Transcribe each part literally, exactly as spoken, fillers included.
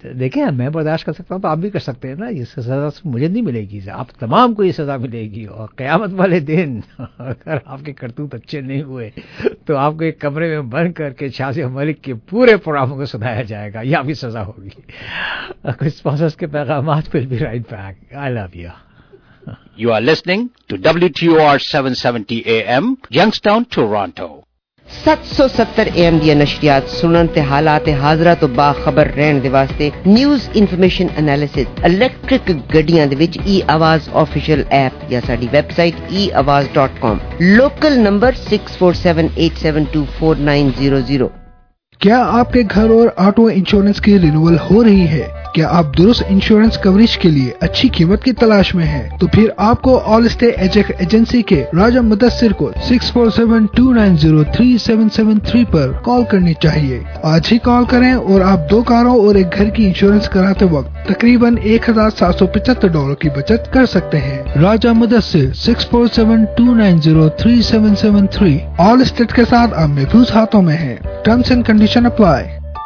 دیکھیں میں برداشت کر سکتا ہوں تو آپ بھی کر سکتے ہیں نا. یہ سزا مجھے نہیں ملے گی, آپ تمام کو یہ سزا ملے گی. اور قیامت والے دن اگر آپ کے کرتوت اچھے نہیں ہوئے تو آپ کو ایک کمرے میں بند کر کے چھیاسی ملک کے پورے پروگراموں کو سنایا جائے گا, یہ آپ کی سزا ہوگی. کچھ اسپانسرز کے پیغامات will be right back. I love you. You are listening to W T O R seven seventy A M, Youngstown, Toronto. سات سو ستر اے ایم دی نشریات سنن تے حالات حاضرہ تو باخبر رہن دے واسطے نیوز انفارمیشن انالیسس الیکٹرک گڈیاں دے وچ ای آواز آفیشیل ایپ یا ساڈی ویب سائٹ ای Awaaz dot com. Local number six four seven eight seven two four nine zero zero. کیا آپ کے گھر اور آٹو انشورنس کی رینیول ہو رہی ہے؟ کیا آپ درست انشورنس کوریج کے لیے اچھی قیمت کی تلاش میں ہیں؟ تو پھر آپ کو آل اسٹے ایجیک ایجنسی کے راجہ مدثر کو six four seven two nine zero three seven seven three پر کال کرنی چاہیے. آج ہی کال کریں اور آپ دو کاروں اور ایک گھر کی انشورنس کراتے وقت تقریباً ایک ہزار سات سو پچہتر ڈالر کی بچت کر سکتے ہیں. Raja Mudassar six four seven two nine zero three seven seven three. Allstate کے ساتھ آپ محفوظ ہاتھوں میں ہیں. Terms and condition apply.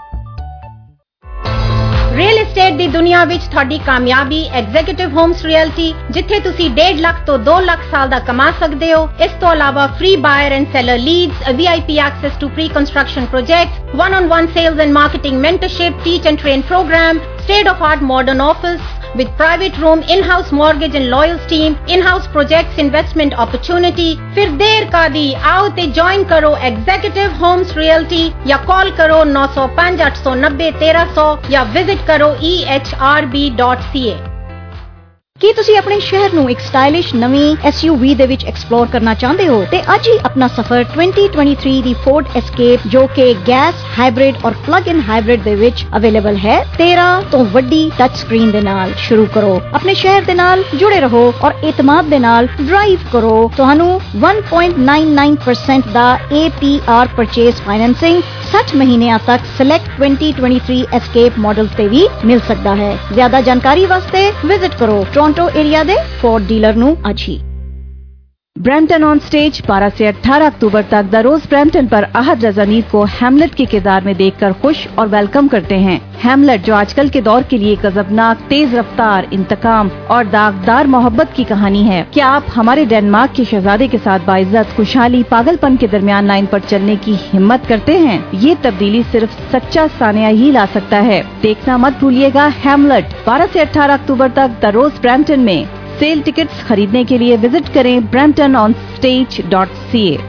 Real estate دی دنیا وچ تھوڑی کامیابی ایگزیکٹو ہومز ریئلٹی, جتھے تسی ڈیڑھ لاکھ تو دو لاکھ سال دا کما سکتے ہو. اس تو علاوہ free buyer and seller leads, V I P access to pre construction projects, one on one sales and marketing mentorship, teach and train program, state of art modern office with private room, in-house mortgage and lawyers team, in-house projects investment opportunity. پھر دیر کا دی, آؤ تے join کرو executive homes reality یا کال کرو نو سو پانچ آٹھ سو نبے تیرہ سو یا وزٹ کرو E H R B dot C A. ਕੀ ਤੁਸੀਂ ਆਪਣੇ ਸ਼ਹਿਰ ਨੂੰ ਇੱਕ ਸਟਾਈਲਿਸ਼ ਨਵੀਂ ਐਸ ਯੂ ਵੀ ਦੇ ਵਿੱਚ ਐਕਸਪਲੋਰ ਕਰਨਾ ਚਾਹੁੰਦੇ ਹੋ ਤੇ ਅੱਜ ਹੀ ਆਪਣਾ ਸਫ਼ਰ twenty twenty-three ਦੀ ਫੋਰਡ ਐਸਕੇਪ ਜੋ ਕਿ ਗੈਸ ਹਾਈਬ੍ਰਿਡ ਔਰ ਪਲੱਗ ਇਨ ਹਾਈਬ੍ਰਿਡ ਦੇ ਵਿੱਚ ਅਵੇਲੇਬਲ ਹੈ ਤੇਰਾਂ ਤੋਂ ਵੱਡੀ ਟੱਚ ਸਕਰੀਨ ਦੇ ਨਾਲ ਸ਼ੁਰੂ ਕਰੋ. ਆਪਣੇ ਸ਼ਹਿਰ ਦੇ ਨਾਲ ਜੁੜੇ ਰਹੋ ਔਰ ਇਤਮਾਦ ਦੇ ਨਾਲ ਡਰਾਈਵ ਕਰੋ. ਤੁਹਾਨੂੰ one point nine nine percent ਦਾ A P R purchase financing sixty ਮਹੀਨਿਆਂ ਤੱਕ select twenty twenty-three escape models ਤੇ ਵੀ ਮਿਲ ਸਕਦਾ ਹੈ. ਜ਼ਿਆਦਾ ਜਾਣਕਾਰੀ ਵਾਸਤੇ ਵਿਜ਼ਿਟ ਕਰੋ टोरंटो एरिया दे फोर्ड डीलर नु आज ही. ब्रैम्पटन ऑन स्टेज बारह से अठारह अक्टूबर तक द रोज ब्रैम्पटन पर अहद रजा नीद को हैमलेट के किरदार में देखकर खुश और वेलकम करते हैं. हैमलेट जो आजकल के दौर के लिए गजबनाक, तेज रफ्तार, इंतकाम और दागदार मोहब्बत की कहानी है. क्या आप हमारे डेनमार्क के शहजादे के साथ बाइज्जत, खुशहाली, पागलपन के दरमियान लाइन पर चलने की हिम्मत करते हैं? ये तब्दीली सिर्फ सच्चा सानिया ही ला सकता है. देखना मत भूलिएगा हैमलेट बारह से अठारह अक्टूबर तक द रोज ब्रैम्पटन में. सेल टिकट्स खरीदने के लिए विजिट करें Brampton on stage dot C A.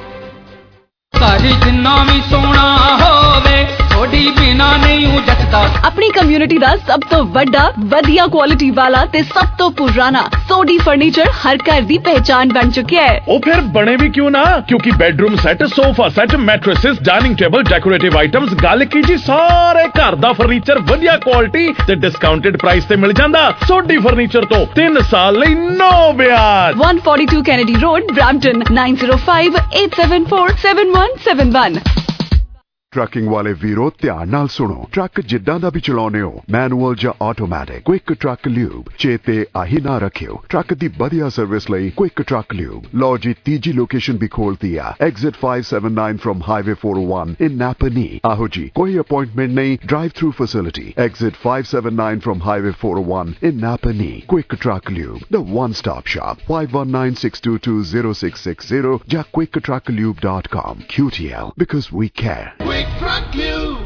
अपनी कम्युनिटी दा सब तो वड्डा, वधिया क्वालिटी वाला ते सब तो पुराना सोडी फर्नीचर हर घर दी पहचान बन चुका है. ओ फिर बने भी क्यों ना, क्योंकि bedroom set, sofa set, mattresses, dining table, decorative items, गल कीजिए सारे घर दा फर्नीचर वधिया क्वालिटी ते डिस्काउंटेड प्राइस ते मिल जांदा. सोडी फर्नीचर तो तीन साल लई नो ब्याज. one forty-two Kennedy Road, Brampton nine zero five eight seven four seven one seven one. Trucking ਵਾਲੇ ਵੀਰੋ ਧਿਆਨ ਨਾਲ ਸੁਣੋ. ਟਰੱਕ ਜਿੱਦਾਂ ਦਾ ਵੀ ਚਲਾਉਣੇ ਹੋ, ਮੈਨੂਅਲ ਜਾਂ ਆਟੋਮੈਟਿਕ, ਕੁਇਕ ਟਰੱਕ ਲਿਊਬ ਚੇਤੇ ਆਹੀ ਨਾ ਰੱਖਿਓ. ਟਰੱਕ ਦੀ ਵਧੀਆ ਸਰਵਿਸ ਲਈ ਕੁਇਕ ਟਰੱਕ ਲਿਊਬ. ਲਓ ਜੀ ਤੀਜੀ ਲੋਕੇਸ਼ਨ ਵੀ ਖੋਲਤੀ ਆ, exit five seventy-nine from highway four oh one in Napanee. ਆਹੋ ਜੀ, ਕੋਈ ਅਪਾਇੰਟਮੈਂਟ ਨਹੀਂ, drive through facility. Exit five seventy-nine from highway four oh one in Napanee. Quick truck lube, the one stop shop. five one nine six two two zero six six zero ਜਾਂ quick truck lube dot com. Q T L, because we care. Truck Lube.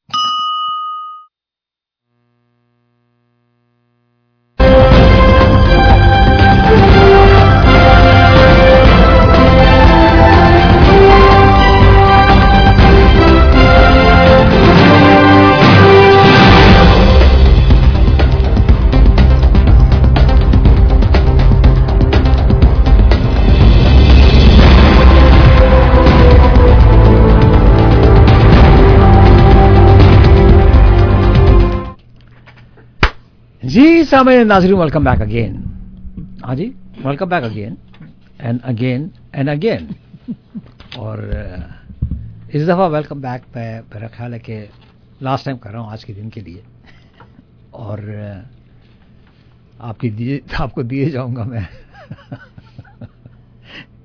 جی سامعین ناظرین welcome back again. ہاں جی welcome back again and again and again. اور اس دفعہ welcome back میں میرا خیال ہے کہ لاسٹ ٹائم کر رہا ہوں آج کے دن کے لیے. اور آپ کی دیے آپ کو دیے جاؤں گا میں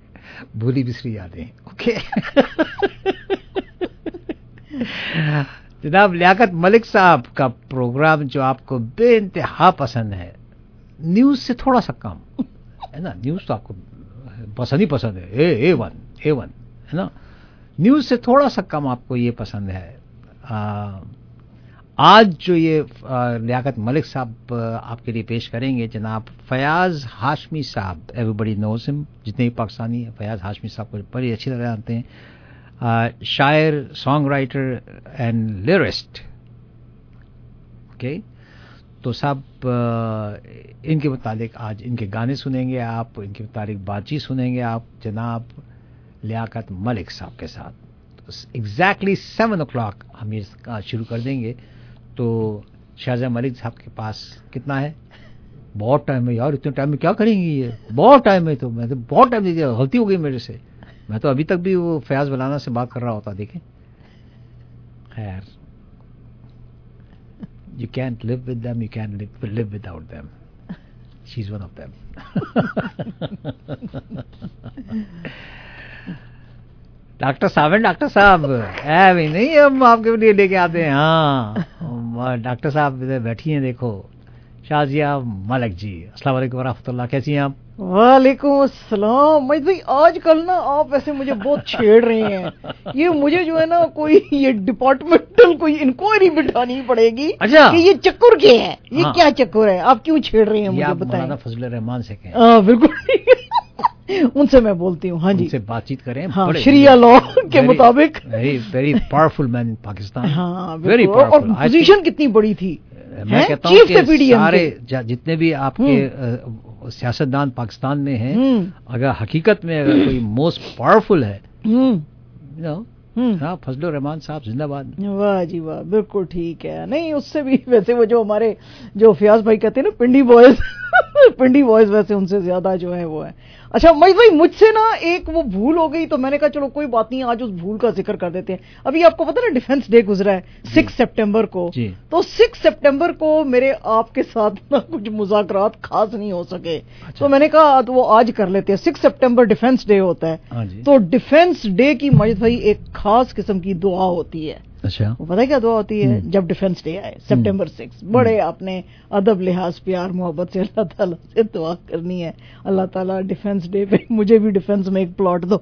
بھولی بسری یادیں. اوکے जनाब लियाकत मलिक साहब का प्रोग्राम जो आपको बे इंतहा पसंद है, न्यूज से थोड़ा सा कम है ना, न्यूज तो आपको पसंद ही पसंद है, ए ए वन ए वन है ना, न्यूज से थोड़ा सा कम आपको ये पसंद है। आ, आज जो ये लियाकत मलिक साहब आपके लिए पेश करेंगे जनाब फयाज हाशमी साहब, एवरीबडी नोज हिम, जितने भी पाकिस्तानी फयाज हाशमी साहब को बड़ी अच्छी तरह जानते हैं, uh, शायर, song writer and lyricist. Okay, तो साहब इनके मुतालिक आज इनके गाने सुनेंगे आप, इनके मुतालिक बातचीत सुनेंगे आप जनाब लियाकत मलिक साहब के साथ। एग्जैक्टली सेवन ओ क्लॉक हम ये शुरू कर देंगे। तो शाहजहां मलिक साहब के पास कितना है? बहुत टाइम है यार, इतने टाइम में क्या करेंगी ये, बहुत टाइम है। तो मैं तो बहुत टाइम दे, गलती हो गई मेरे से, मैं तो अभी तक भी वो फयाज बलाना से बात कर रहा होता। देखें, खैर, you can't live with them, you can live live without them, she is one of them. Doctor साहब हैं, डॉक्टर साहब है भी नहीं, हम आपके लिए लेके आते हैं। हाँ, डॉक्टर साहब इधर बैठी हैं, देखो, शाजिया मलिक जी। अस्सलाम वालेकुम वरहमतुल्लाह, कैसी हैं आप? वालेकुम अस्सलाम। मैं भाई आजकल ना आप ऐसे मुझे बहुत छेड़ रहे हैं, ये मुझे जो है ना कोई ये डिपार्टमेंटल कोई इंक्वायरी बिठानी पड़ेगी। अच्छा, कि ये चक्कर क्या है, ये हाँ। क्या चक्कर है, आप क्यों छेड़ रहे हैं मुझे बताएं। मौलाना फजलुर रहमान से कहें। हाँ बिल्कुल, उनसे मैं बोलती हूँ। हाँ जी, उनसे बातचीत करें। हाँ, शरिया लॉ के मुताबिक very very powerful man in Pakistan. हाँ वेरी पावरफुल। और पोजीशन कितनी बड़ी थी, मैं कहता हूँ कि सारे जितने भी आपके सियासतदान पाकिस्तान में हैं, अगर हकीकत में अगर कोई मोस्ट पावरफुल है, हाँ, फजलुर रहमान साहब जिंदाबाद। वाह जी वाह, बिल्कुल ठीक है। नहीं, उससे भी वैसे वो जो हमारे जो फयाज भाई कहते हैं ना पिंडी बॉयज पिंडी बॉयज, वैसे उनसे ज्यादा जो है वो है। अच्छा मई भाई, मुझसे ना एक वो भूल हो गई, तो मैंने कहा चलो कोई बात नहीं, आज उस भूल का जिक्र कर देते हैं। अभी आपको पता ना डिफेंस डे गुजरा है सिक्स सितंबर को, तो सिक्स सितंबर को मेरे आपके साथ ना कुछ मुज़ाकरात खास नहीं हो सके। अच्छा। तो मैंने कहा तो वो आज कर लेते हैं। सिक्स सितंबर डिफेंस डे होता है, तो डिफेंस डे की मजिद भाई एक खास किस्म की दुआ होती है। अच्छा, वो पता है क्या दुआ होती है? जब डिफेंस डे आए सितंबर सिक्स, बड़े अपने अदब लिहाज प्यार मोहब्बत से अल्लाह ताला से दुआ करनी है, अल्लाह ताला डिफेंस डे पे मुझे भी डिफेंस में एक प्लॉट दो।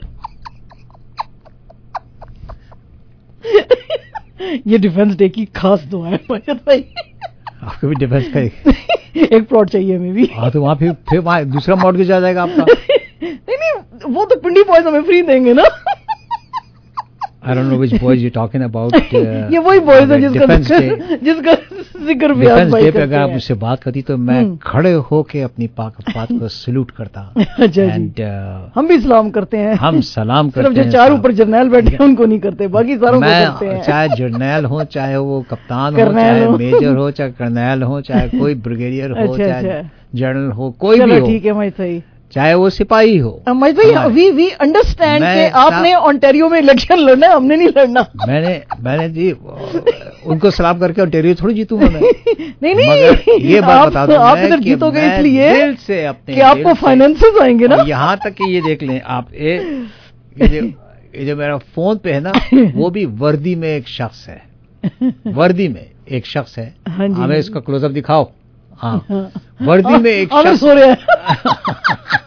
ये डिफेंस डे की खास दुआ है भाई। आपको भी डिफेंस का एक, एक प्लॉट चाहिए हमें भी। हाँ, तो वहाँ फिर फिर वहाँ दूसरा मॉडगेज आ जाएगा आपका। नहीं नहीं, वो तो पिंडी बॉयज हमें फ्री देंगे ना। I don't know which boys you're talking about. uh, ये वही बॉयज है जिसका जिसका जिक्र भी आप भाई करते हैं। अगर आप मुझसे बात करती तो मैं खड़े होके अपनी पाक बात को सल्यूट करता। अच्छा जी, uh, हम भी सलाम करते हैं। हम सलाम करते हैं। सिर्फ जो चार ऊपर जर्नैल बैठे हैं उनको नहीं करते, बाकी सारों को करते हैं। चाहे जर्नैल हो, चाहे वो कप्तान हो, चाहे मेजर हो, चाहे कर्नैल हो, चाहे कोई ब्रिगेडियर हो, चाहे जनरल हो, कोई भी हो। ठीक है भाई, सही, चाहे वो सिपाही हो। भाई वी वी अंडरस्टैंड कि आपने ओंटारियो में इलेक्शन लड़ना है, हमने नहीं लड़ना। मैंने मैंने जी उनको सलाम करके ओंटारियो थोड़ी जीतूंगा मैं। नहीं नहीं, ये बात बता दो, आप इधर जीतोगे इसलिए दिल से अपने कि आपको फाइनेंसेस आएंगे ना। यहाँ तक कि ये देख लें आप, ये जो ये जो मेरा फोन पे है ना, वो भी वर्दी में एक शख्स है, वर्दी में एक शख्स है। हमें इसका क्लोजअप दिखाओ। हाँ, वर्दी में एक शख्स हो रहा है।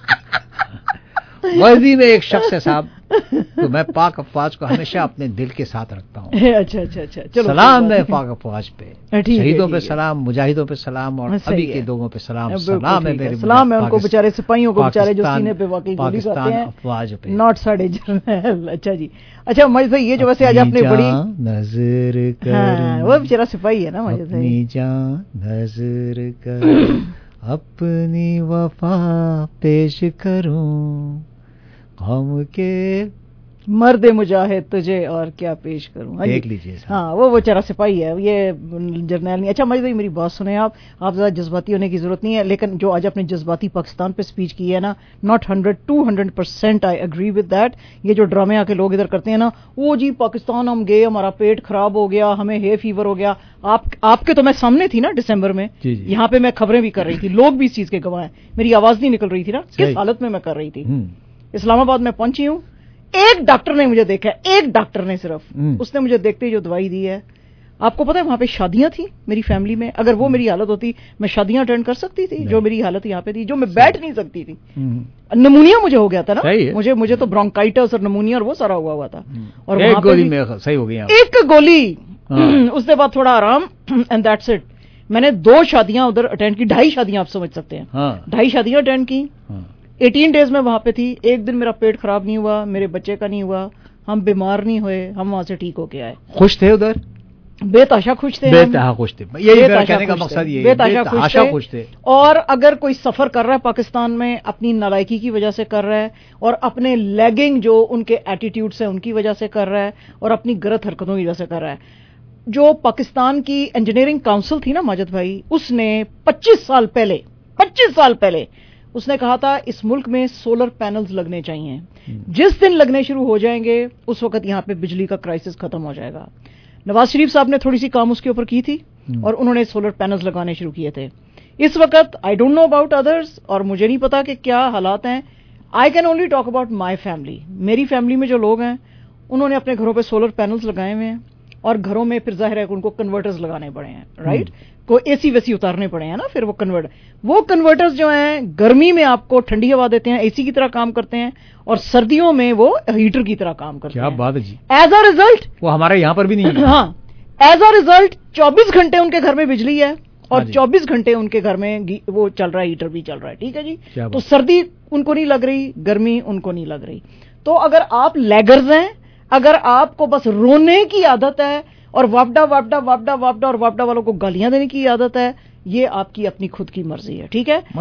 वर्दी में एक शख्स है साहब, तो मैं पाक अफवाज को हमेशा अपने दिल के साथ रखता हूँ। अच्छा अच्छा अच्छा, चलो सलाम है पाक अफवाज पे, शहीदों पे सलाम, मुजाहिदों पे सलाम, और सभी के लोगों पे सलाम। सलाम है मेरे, सलाम है उनको बेचारे सिपाहियों को, बेचारे जो सीने पे वाकई गोली खाते हैं, अफवाज पे, नॉट साढ़े जर्नल। अच्छा जी, अच्छा मजिद भाई, ये जो वैसे आज आपने बड़ी नजर कर, वो बेचारा सिपाही है ना मजिद भाई, अपनी जान नजर कर, अपनी वफा पेश करूं, कौम के मर्द मुजाहिद तुझे और क्या पेश करूं। देख लीजिए। हाँ, वो बेचारा सिपाही है, ये जर्नैल नहीं। अच्छा मजिद भाई, मेरी बात सुने आप आप ज़्यादा जज्बाती होने की जरूरत नहीं है, लेकिन जो आज आपने जज्बाती पाकिस्तान पे स्पीच की है ना, not hundred two hundred percent I agree with that. ये जो ड्रामे आके लोग इधर करते हैं ना, वो जी पाकिस्तान हम गए, हमारा पेट खराब हो गया, हमें हे फीवर हो गया। आप आपके तो मैं सामने थी ना दिसंबर में, यहाँ पे मैं खबरें भी कर रही थी, लोग भी इस चीज के गवाह हैं, मेरी आवाज नहीं निकल रही थी ना, किस हालत में मैं कर रही थी। इस्लामाबाद में पहुंची हूँ, एक डॉक्टर ने मुझे देखा, एक डॉक्टर ने सिर्फ, उसने मुझे देखते ही जो दवाई दी है, آپ کو پتا ہے وہاں پہ شادیاں تھیں میری فیملی میں, اگر وہ میری حالت ہوتی میں شادیاں اٹینڈ کر سکتی تھی؟ جو میری حالت یہاں پہ تھی, جو میں بیٹھ نہیں سکتی تھی, نمونیا مجھے ہو گیا تھا نا, مجھے مجھے تو برونکائٹس اور نمونیا اور وہ سارا ہوا ہوا تھا, اور ایک گولی میں صحیح ہو گیا, ایک گولی, اس کے بعد تھوڑا آرام, اینڈ دیٹس اٹ. میں نے دو شادیاں ادھر اٹینڈ کی, ڈھائی شادیاں آپ سمجھ سکتے ہیں, ڈھائی شادیاں اٹینڈ کی, ایٹین ڈیز میں وہاں پہ تھی. ایک دن میرا پیٹ خراب نہیں ہوا, میرے بچے کا نہیں ہوا, ہم بیمار نہیں ہوئے, ہم وہاں سے ٹھیک ہو کے آئے. خوش تھے ادھر؟ بے تحاشا خوش تھے, بے تحاشا خوش تھے, یہی میرا کہنے کا مقصد یہ ہے, بے تحاشا خوش تھے. اور اگر کوئی سفر کر رہا ہے پاکستان میں اپنی نالائکی کی وجہ سے کر رہا ہے, اور اپنے لیگنگ جو ان کے ایٹیٹیوڈس ہیں ان کی وجہ سے کر رہا ہے, اور اپنی غلط حرکتوں کی وجہ سے کر رہا ہے. جو پاکستان کی انجینئرنگ کاؤنسل تھی نا ماجد بھائی, اس نے پچیس سال پہلے پچیس سال پہلے اس نے کہا تھا اس ملک میں سولر پینلز لگنے چاہیے. جس دن لگنے شروع ہو جائیں گے اس وقت یہاں پہ بجلی کا کرائسس ختم ہو جائے گا. نواز شریف صاحب نے تھوڑی سی کام اس کے اوپر کی تھی اور انہوں نے سولر پینلز لگانے شروع کیے تھے. اس وقت I don't know about others, اور مجھے نہیں پتا کہ کیا حالات ہیں. I can only talk about my family. میری فیملی میں جو لوگ ہیں انہوں نے اپنے گھروں پہ سولر پینلز لگائے ہوئے ہیں, اور گھروں میں پھر ظاہر ہے کہ ان کو کنورٹرز لگانے پڑے ہیں, رائٹ, کو اے سی ویسی اتارنے پڑے ہیں نا, پھر وہ کنورٹ وہ کنورٹرز جو ہیں گرمی میں آپ کو ٹھنڈی ہوا دیتے ہیں, اے سی کی طرح کام کرتے ہیں, اور سردیوں میں وہ ہیٹر کی طرح کام کرتے ہیں. کیا بات ہے جی. ایز اے ریزلٹ وہ ہمارے یہاں پر بھی نہیں ہے. ہاں, ایز اے ریزلٹ چوبیس گھنٹے ان کے گھر میں بجلی ہے, اور چوبیس گھنٹے ان کے گھر میں وہ چل رہا ہے, ہیٹر بھی چل رہا ہے. ٹھیک ہے جی, تو سردی ان کو نہیں لگ رہی, گرمی ان کو نہیں لگ رہی. تو اگر آپ لیگرز ہیں, اگر آپ کو بس رونے کی عادت ہے اور واپڈا واپڈا واپڈا واپڈا اور واپڈا والوں کو گالیاں دینے کی عادت ہے, یہ آپ کی اپنی خود کی مرضی ہے. ٹھیک ہے,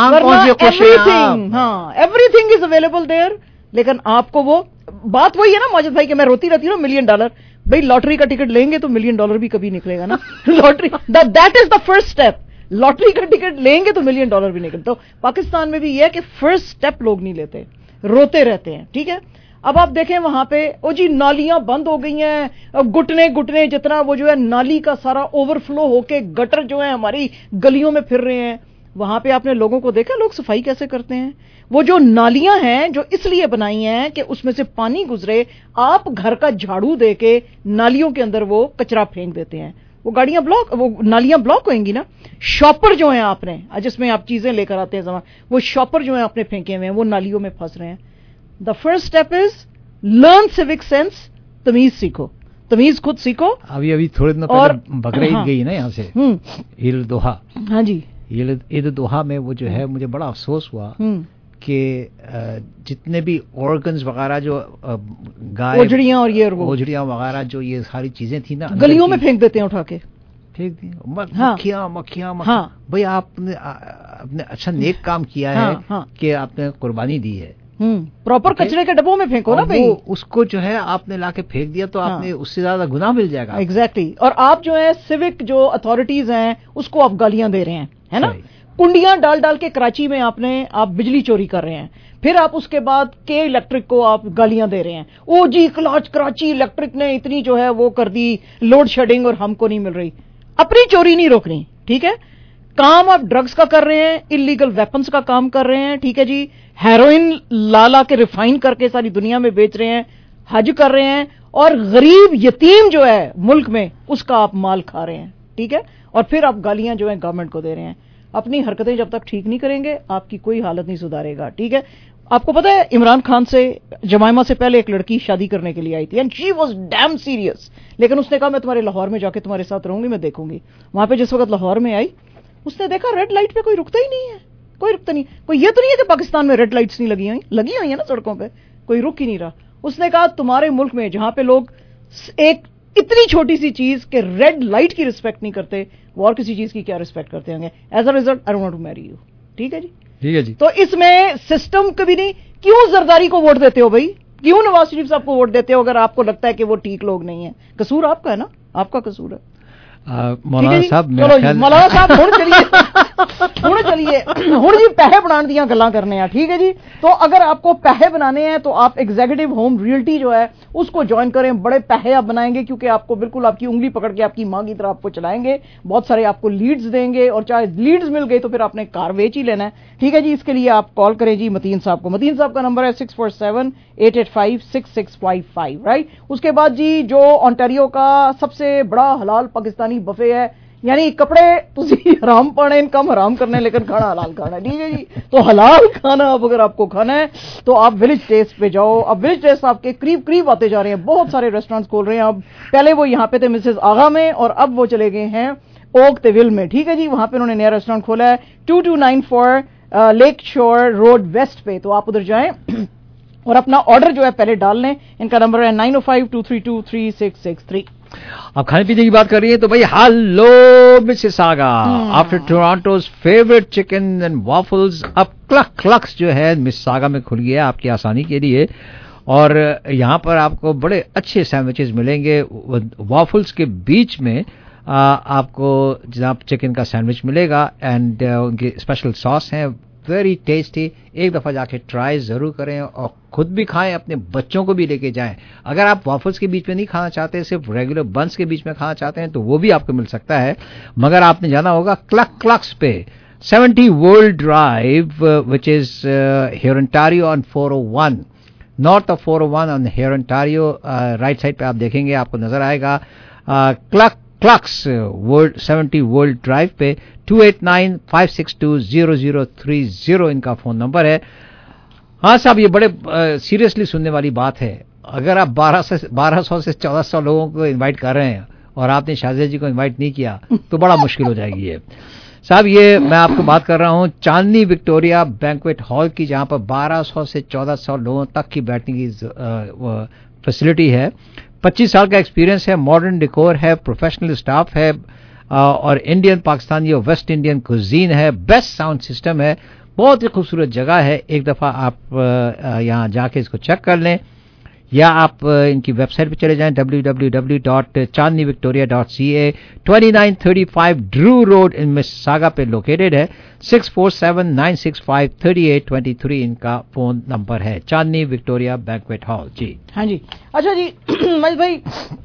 ہاں, everything is available there. لیکن آپ کو وہ بات وہی ہے نا ماجد بھائی کہ میں روتی رہتی ہوں ملین ڈالر, بھائی لاٹری کا ٹکٹ لیں گے تو ملین ڈالر بھی کبھی نکلے گا نا. Lottery that is the first step. Lottery کا ٹکٹ لیں گے تو ملین ڈالر بھی نکلے. تو پاکستان میں بھی یہ ہے کہ فرسٹ اسٹیپ لوگ نہیں لیتے, روتے رہتے ہیں. ٹھیک ہے, اب آپ دیکھیں وہاں پہ او جی نالیاں بند ہو گئی ہیں, گٹنے گٹنے جتنا وہ جو ہے نالی کا سارا اوور فلو ہو کے گٹر جو ہے ہماری گلیوں میں پھر رہے ہیں. وہاں پہ آپ نے لوگوں کو دیکھا لوگ صفائی کیسے کرتے ہیں. وہ جو نالیاں ہیں جو اس لیے بنائی ہیں کہ اس میں سے پانی گزرے, آپ گھر کا جھاڑو دے کے نالیوں کے اندر وہ کچرا پھینک دیتے ہیں, وہ گاڑیاں بلاک, وہ نالیاں بلاک ہوئیں گی نا. شاپر جو ہیں آپ نے جس میں آپ چیزیں لے کر آتے ہیں, وہ شاپر جو ہیں آپ نے پھینکے ہوئے ہیں, وہ نالیوں میں پھنس رہے ہیں. The first step is learn civic sense, تمیز سیکھو, تمیز خود سیکھو. ابھی ابھی تھوڑے دن پہلے بقرعید گئی نا یہاں سے, عید الاضحیٰ. ہاں جی, عید الاضحیٰ میں وہ جو ہے مجھے بڑا افسوس ہوا کہ جتنے بھی آرگنز وغیرہ جو گائے, اوجڑیاں اور یہ اوجڑیاں وغیرہ جو یہ ساری چیزیں تھیں نا, گلیوں میں پھینک دیتے ہیں اٹھا کے, پھینک دی مکھیاں مکھیاں. بھائی آپ نے اپنے اچھا نیک کام کیا ہے کہ آپ نے قربانی دی ہے, پراپر کچرے کے ڈبوں میں پھینکو نا بھائی. اس کو جو ہے آپ نے لا کے پھینک دیا تو آپ نے اس سے زیادہ گناہ مل جائے گا. ایگزیکٹلی. اور آپ جو ہے سیوک جو اتھارٹیز ہیں اس کو آپ گالیاں دے رہے ہیں, ہے نا. کنڈیاں ڈال ڈال کے کراچی میں آپ نے آپ بجلی چوری کر رہے ہیں, پھر آپ اس کے بعد کے الیکٹرک کو آپ گالیاں دے رہے ہیں. او جی کلاچ کراچی الیکٹرک نے اتنی جو ہے وہ کر دی لوڈ شیڈنگ اور ہم کو نہیں مل رہی. اپنی چوری نہیں روکنی. ٹھیک ہے, کام آپ ڈرگز کا کر رہے ہیں, انلیگل ویپنز کا کام کر رہے ہیں. ٹھیک ہے جی, ہیروئن لا لا کے ریفائن کر کے ساری دنیا میں بیچ رہے ہیں, حج کر رہے ہیں, اور غریب یتیم جو ہے ملک میں اس کا آپ مال کھا رہے ہیں. ٹھیک ہے, اور پھر آپ گالیاں جو ہیں گورنمنٹ کو دے رہے ہیں. اپنی حرکتیں جب تک ٹھیک نہیں کریں گے آپ کی کوئی حالت نہیں سدھارے گا. ٹھیک ہے, آپ کو پتا ہے عمران خان سے جمائمہ سے پہلے ایک لڑکی شادی کرنے کے لیے آئی تھی, and she was damn serious, لیکن اس نے کہا میں تمہارے لاہور میں جا کے تمہارے ساتھ رہوں گی, میں دیکھوں گی. وہاں پہ جس وقت لاہور میں آئی اس نے دیکھا ریڈ لائٹ پہ کوئی رکتا ہی نہیں ہے, کوئی رکتا نہیں. کوئی یہ تو نہیں ہے کہ پاکستان میں ریڈ لائٹس نہیں لگی ہوئی, لگی ہوئی ہیں نا سڑکوں پہ, کوئی رک ہی نہیں رہا. اس نے کہا تمہارے ملک میں جہاں پہ لوگ ایک اتنی چھوٹی سی چیز کہ ریڈ لائٹ کی رسپیکٹ نہیں کرتے, وہ اور کسی چیز کی کیا رسپیکٹ کرتے ہوں گے. As a result I don't want to marry you. ٹھیک ہے جی, ٹھیک ہے جی. تو اس میں سسٹم کبھی نہیں. کیوں زرداری کو ووٹ دیتے ہو بھائی, کیوں نواز شریف صاحب کو ووٹ دیتے ہو اگر آپ کو لگتا ہے کہ وہ ٹھیک لوگ نہیں ہیں؟ قصور آپ کا ہے نا, آپ کا قصور ہے. مولانا صاحب مولانا صاحب ہوں چلیے ہوں چلیے ہوں جی پیسے بنانے دیا گلاں کرنے ہیں. ٹھیک ہے جی, تو اگر آپ کو پیسے بنانے ہیں تو آپ ایگزیکٹو ہوم ریئلٹی جو ہے उसको ज्वाइन करें, बड़े पैसे आप बनाएंगे क्योंकि आपको बिल्कुल आपकी उंगली पकड़ के आपकी माँ की तरह आपको चलाएंगे, बहुत सारे आपको लीड्स देंगे और चाहे लीड्स मिल गई तो फिर आपने कार बेच ही लेना है। ठीक है जी, इसके लिए आप कॉल करें जी मतीन साहब को। मतीन साहब का नंबर है six four seven eight eight five six six five five, right. उसके बाद जी जो ओंटारियो का सबसे बड़ा हलाल पाकिस्तानी बफे है, यानी कपड़े तुसी हराम पाने इनकम हराम करने लेकिन खाना हलाल खाना है, ठीक है जी। तो हलाल खाना अब अगर आपको खाना है तो आप विलेज टेस्ट पे जाओ। अब विलेज टेस्ट आपके करीब करीब आते जा रहे हैं, बहुत सारे रेस्टोरेंट्स खोल रहे हैं। अब पहले वो यहाँ पे थे मिसेस आगा में और अब वो चले गए हैं ओक तेविल में, ठीक है जी। वहां पे उन्होंने नया रेस्टोरेंट खोला है two two nine four Lakeshore Road West पे, तो आप उधर जाएं और अपना ऑर्डर जो है पहले डाल लें। इनका नंबर है nine O five two three two three six six three. अब खाने पीने की बात कर रही है तो भाई hello Mississauga, after Toronto's favourite chicken and waffles, अब क्लक क्लक्स जो है मिसिसागा में खुल गया आपकी आसानी के लिए। और यहाँ पर आपको बड़े अच्छे सैंडविचेस मिलेंगे। वॉफल्स के बीच में आ, आपको जनाब चिकन का सैंडविच मिलेगा एंड उनकी स्पेशल सॉस है, वेरी टेस्टी। एक दफ़ा जाके ट्राई ज़रूर करें और खुद भी खाएं, अपने बच्चों को भी लेके जाएं। अगर आप वॉफल्स के बीच में नहीं खाना चाहते, सिर्फ रेगुलर बंस के बीच में खाना चाहते हैं तो वो भी आपको मिल सकता है, मगर आपने जाना होगा क्लक क्लक्स पे, seventy World Drive which is Hurontario on four O one, north of four O one on Hurontario. Right side पे आप देखेंगे, आपको नजर आएगा Cluck Clucks World seventy World Drive पे। Two eight nine five six two zero zero three zero इनका phone number है। हाँ साहब, ये बड़े सीरियसली सुनने वाली बात है। अगर आप बारह से बारह सौ से चौदह सौ लोगों को इनवाइट कर रहे हैं और आपने शाहजेब जी को इनवाइट नहीं किया तो बड़ा मुश्किल हो जाएगी ये साहब। ये मैं आपको बात कर रहा हूँ चांदनी विक्टोरिया बैंक्वेट हॉल की, जहाँ पर बारह सौ से चौदह सौ लोगों तक की बैठने की फैसिलिटी है। पच्चीस साल का एक्सपीरियंस है, मॉडर्न डेकोर है, प्रोफेशनल स्टाफ है और इंडियन पाकिस्तानी और वेस्ट इंडियन कुजीन है, बेस्ट साउंड सिस्टम है, बहुत ही खूबसूरत जगह है। एक दफ़ा आप यहाँ जाके इसको चेक कर लें या आप इनकी वेबसाइट पे चले जाएं W W W dot Chandni Victoria dot C A. Twenty nine thirty five Drew Road in Mississauga पे लोकेटेड है। Six four seven nine six five thirty eight twenty three इनका फोन नंबर है। Chandni Victoria banquet hall ji. हाँ जी, अच्छा जी महेश भाई,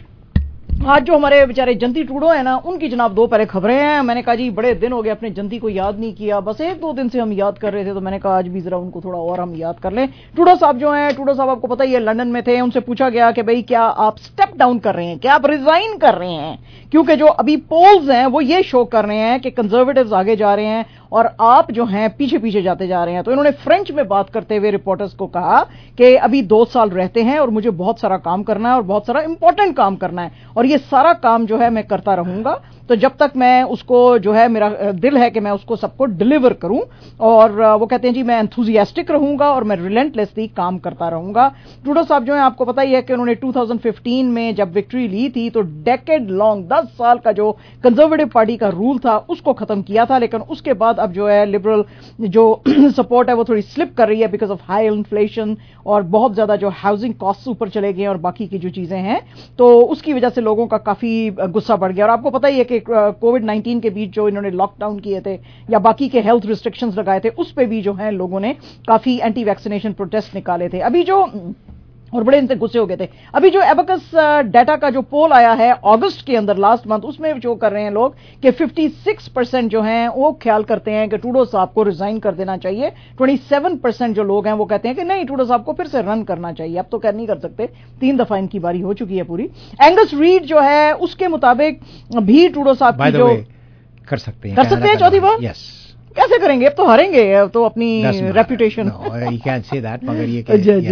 आज जो हमारे बेचारे जंती टूडो है ना, उनकी जनाब दो पहले खबरें हैं। मैंने कहा जी बड़े दिन हो गए अपने जंती को याद नहीं किया, बस एक दो दिन से हम याद कर रहे थे, तो मैंने कहा आज भी जरा उनको थोड़ा और हम याद कर लें। टूडो साहब जो हैं, टूडो साहब आपको पता ही है लंदन में थे। उनसे पूछा गया कि भाई क्या आप स्टेप डाउन कर रहे हैं, क्या आप रिजाइन कर रहे हैं, क्योंकि जो अभी पोल्स हैं वो ये शो कर रहे हैं कि कंजर्वेटिव्स आगे जा रहे हैं और आप जो हैं पीछे पीछे जाते जा रहे हैं। तो इन्होंने फ्रेंच में बात करते हुए रिपोर्टर्स को कहा कि अभी दो साल रहते हैं और मुझे बहुत सारा काम करना है और बहुत सारा इंपॉर्टेंट काम करना है और ये सारा काम जो है मैं करता रहूंगा, तो जब तक मैं उसको जो है मेरा दिल है कि मैं उसको सबको डिलीवर करूं। और वो कहते हैं जी मैं एंथुसियास्टिक रहूंगा और मैं रिलेंटलेसली काम करता रहूंगा। टूडो साहब जो है आपको पता ही है कि उन्होंने टू थाउजेंड फिफ्टीन में जब विक्ट्री ली थी तो डेकेड लॉन्ग दस साल का जो कंजर्वेटिव पार्टी का रूल था उसको खत्म किया था, लेकिन उसके बाद अब जो है लिबरल जो सपोर्ट है वो थोड़ी स्लिप कर रही है बिकॉज ऑफ हाई इन्फ्लेशन और बहुत ज्यादा जो हाउसिंग कॉस्ट ऊपर चले गए और बाकी की जो चीजें हैं, तो उसकी वजह से लोगों का काफी गुस्सा बढ़ गया। और आपको पता ही है कि कोविड नाइनटीन के बीच जो इन्होंने लॉकडाउन किए थे या बाकी के हेल्थ रिस्ट्रिक्शंस लगाए थे, उस पे भी जो है लोगों ने काफी एंटी वैक्सीनेशन प्रोटेस्ट निकाले थे। अभी जो और बड़े इनसे गुस्से हो गए थे। अभी जो एबकस डाटा का जो पोल आया है अगस्त के अंदर लास्ट मंथ, उसमें जो कर रहे हैं लोग कि छप्पन परसेंट जो हैं वो ख्याल करते हैं कि टूडो साहब को रिजाइन कर देना चाहिए। सत्ताईस परसेंट जो लोग हैं वो कहते हैं कि नहीं, टूडो साहब को फिर से रन करना चाहिए। अब तो कर नहीं कर सकते, तीन दफा इनकी बारी हो चुकी है पूरी। एंगस रीड जो है उसके मुताबिक भी टूडो साहब की जो कर सकते हैं कर सकते हैं चौथी बार। यस, कैसे करेंगे, अब तो हारेंगे, अब तो अपनी रेपुटेशन मगर ये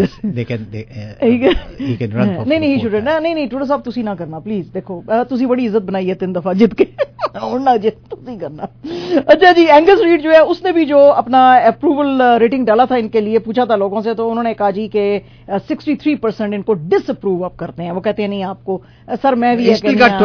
नहीं नहीं शुड नहीं नहीं टूडो साहब तुसी ना करना प्लीज। देखो तुसी बड़ी इज्जत बनाई है तीन दफा जित के ना जित तुसी करना। अच्छा जी, एंगस रीड जो है उसने भी जो अपना अप्रूवल रेटिंग डाला था इनके लिए, पूछा था लोगों से, तो उन्होंने कहा जी कि तिरसठ परसेंट इनको डिसअप्रूव अब करते हैं। वो कहते हैं नहीं आपको सर मैं भी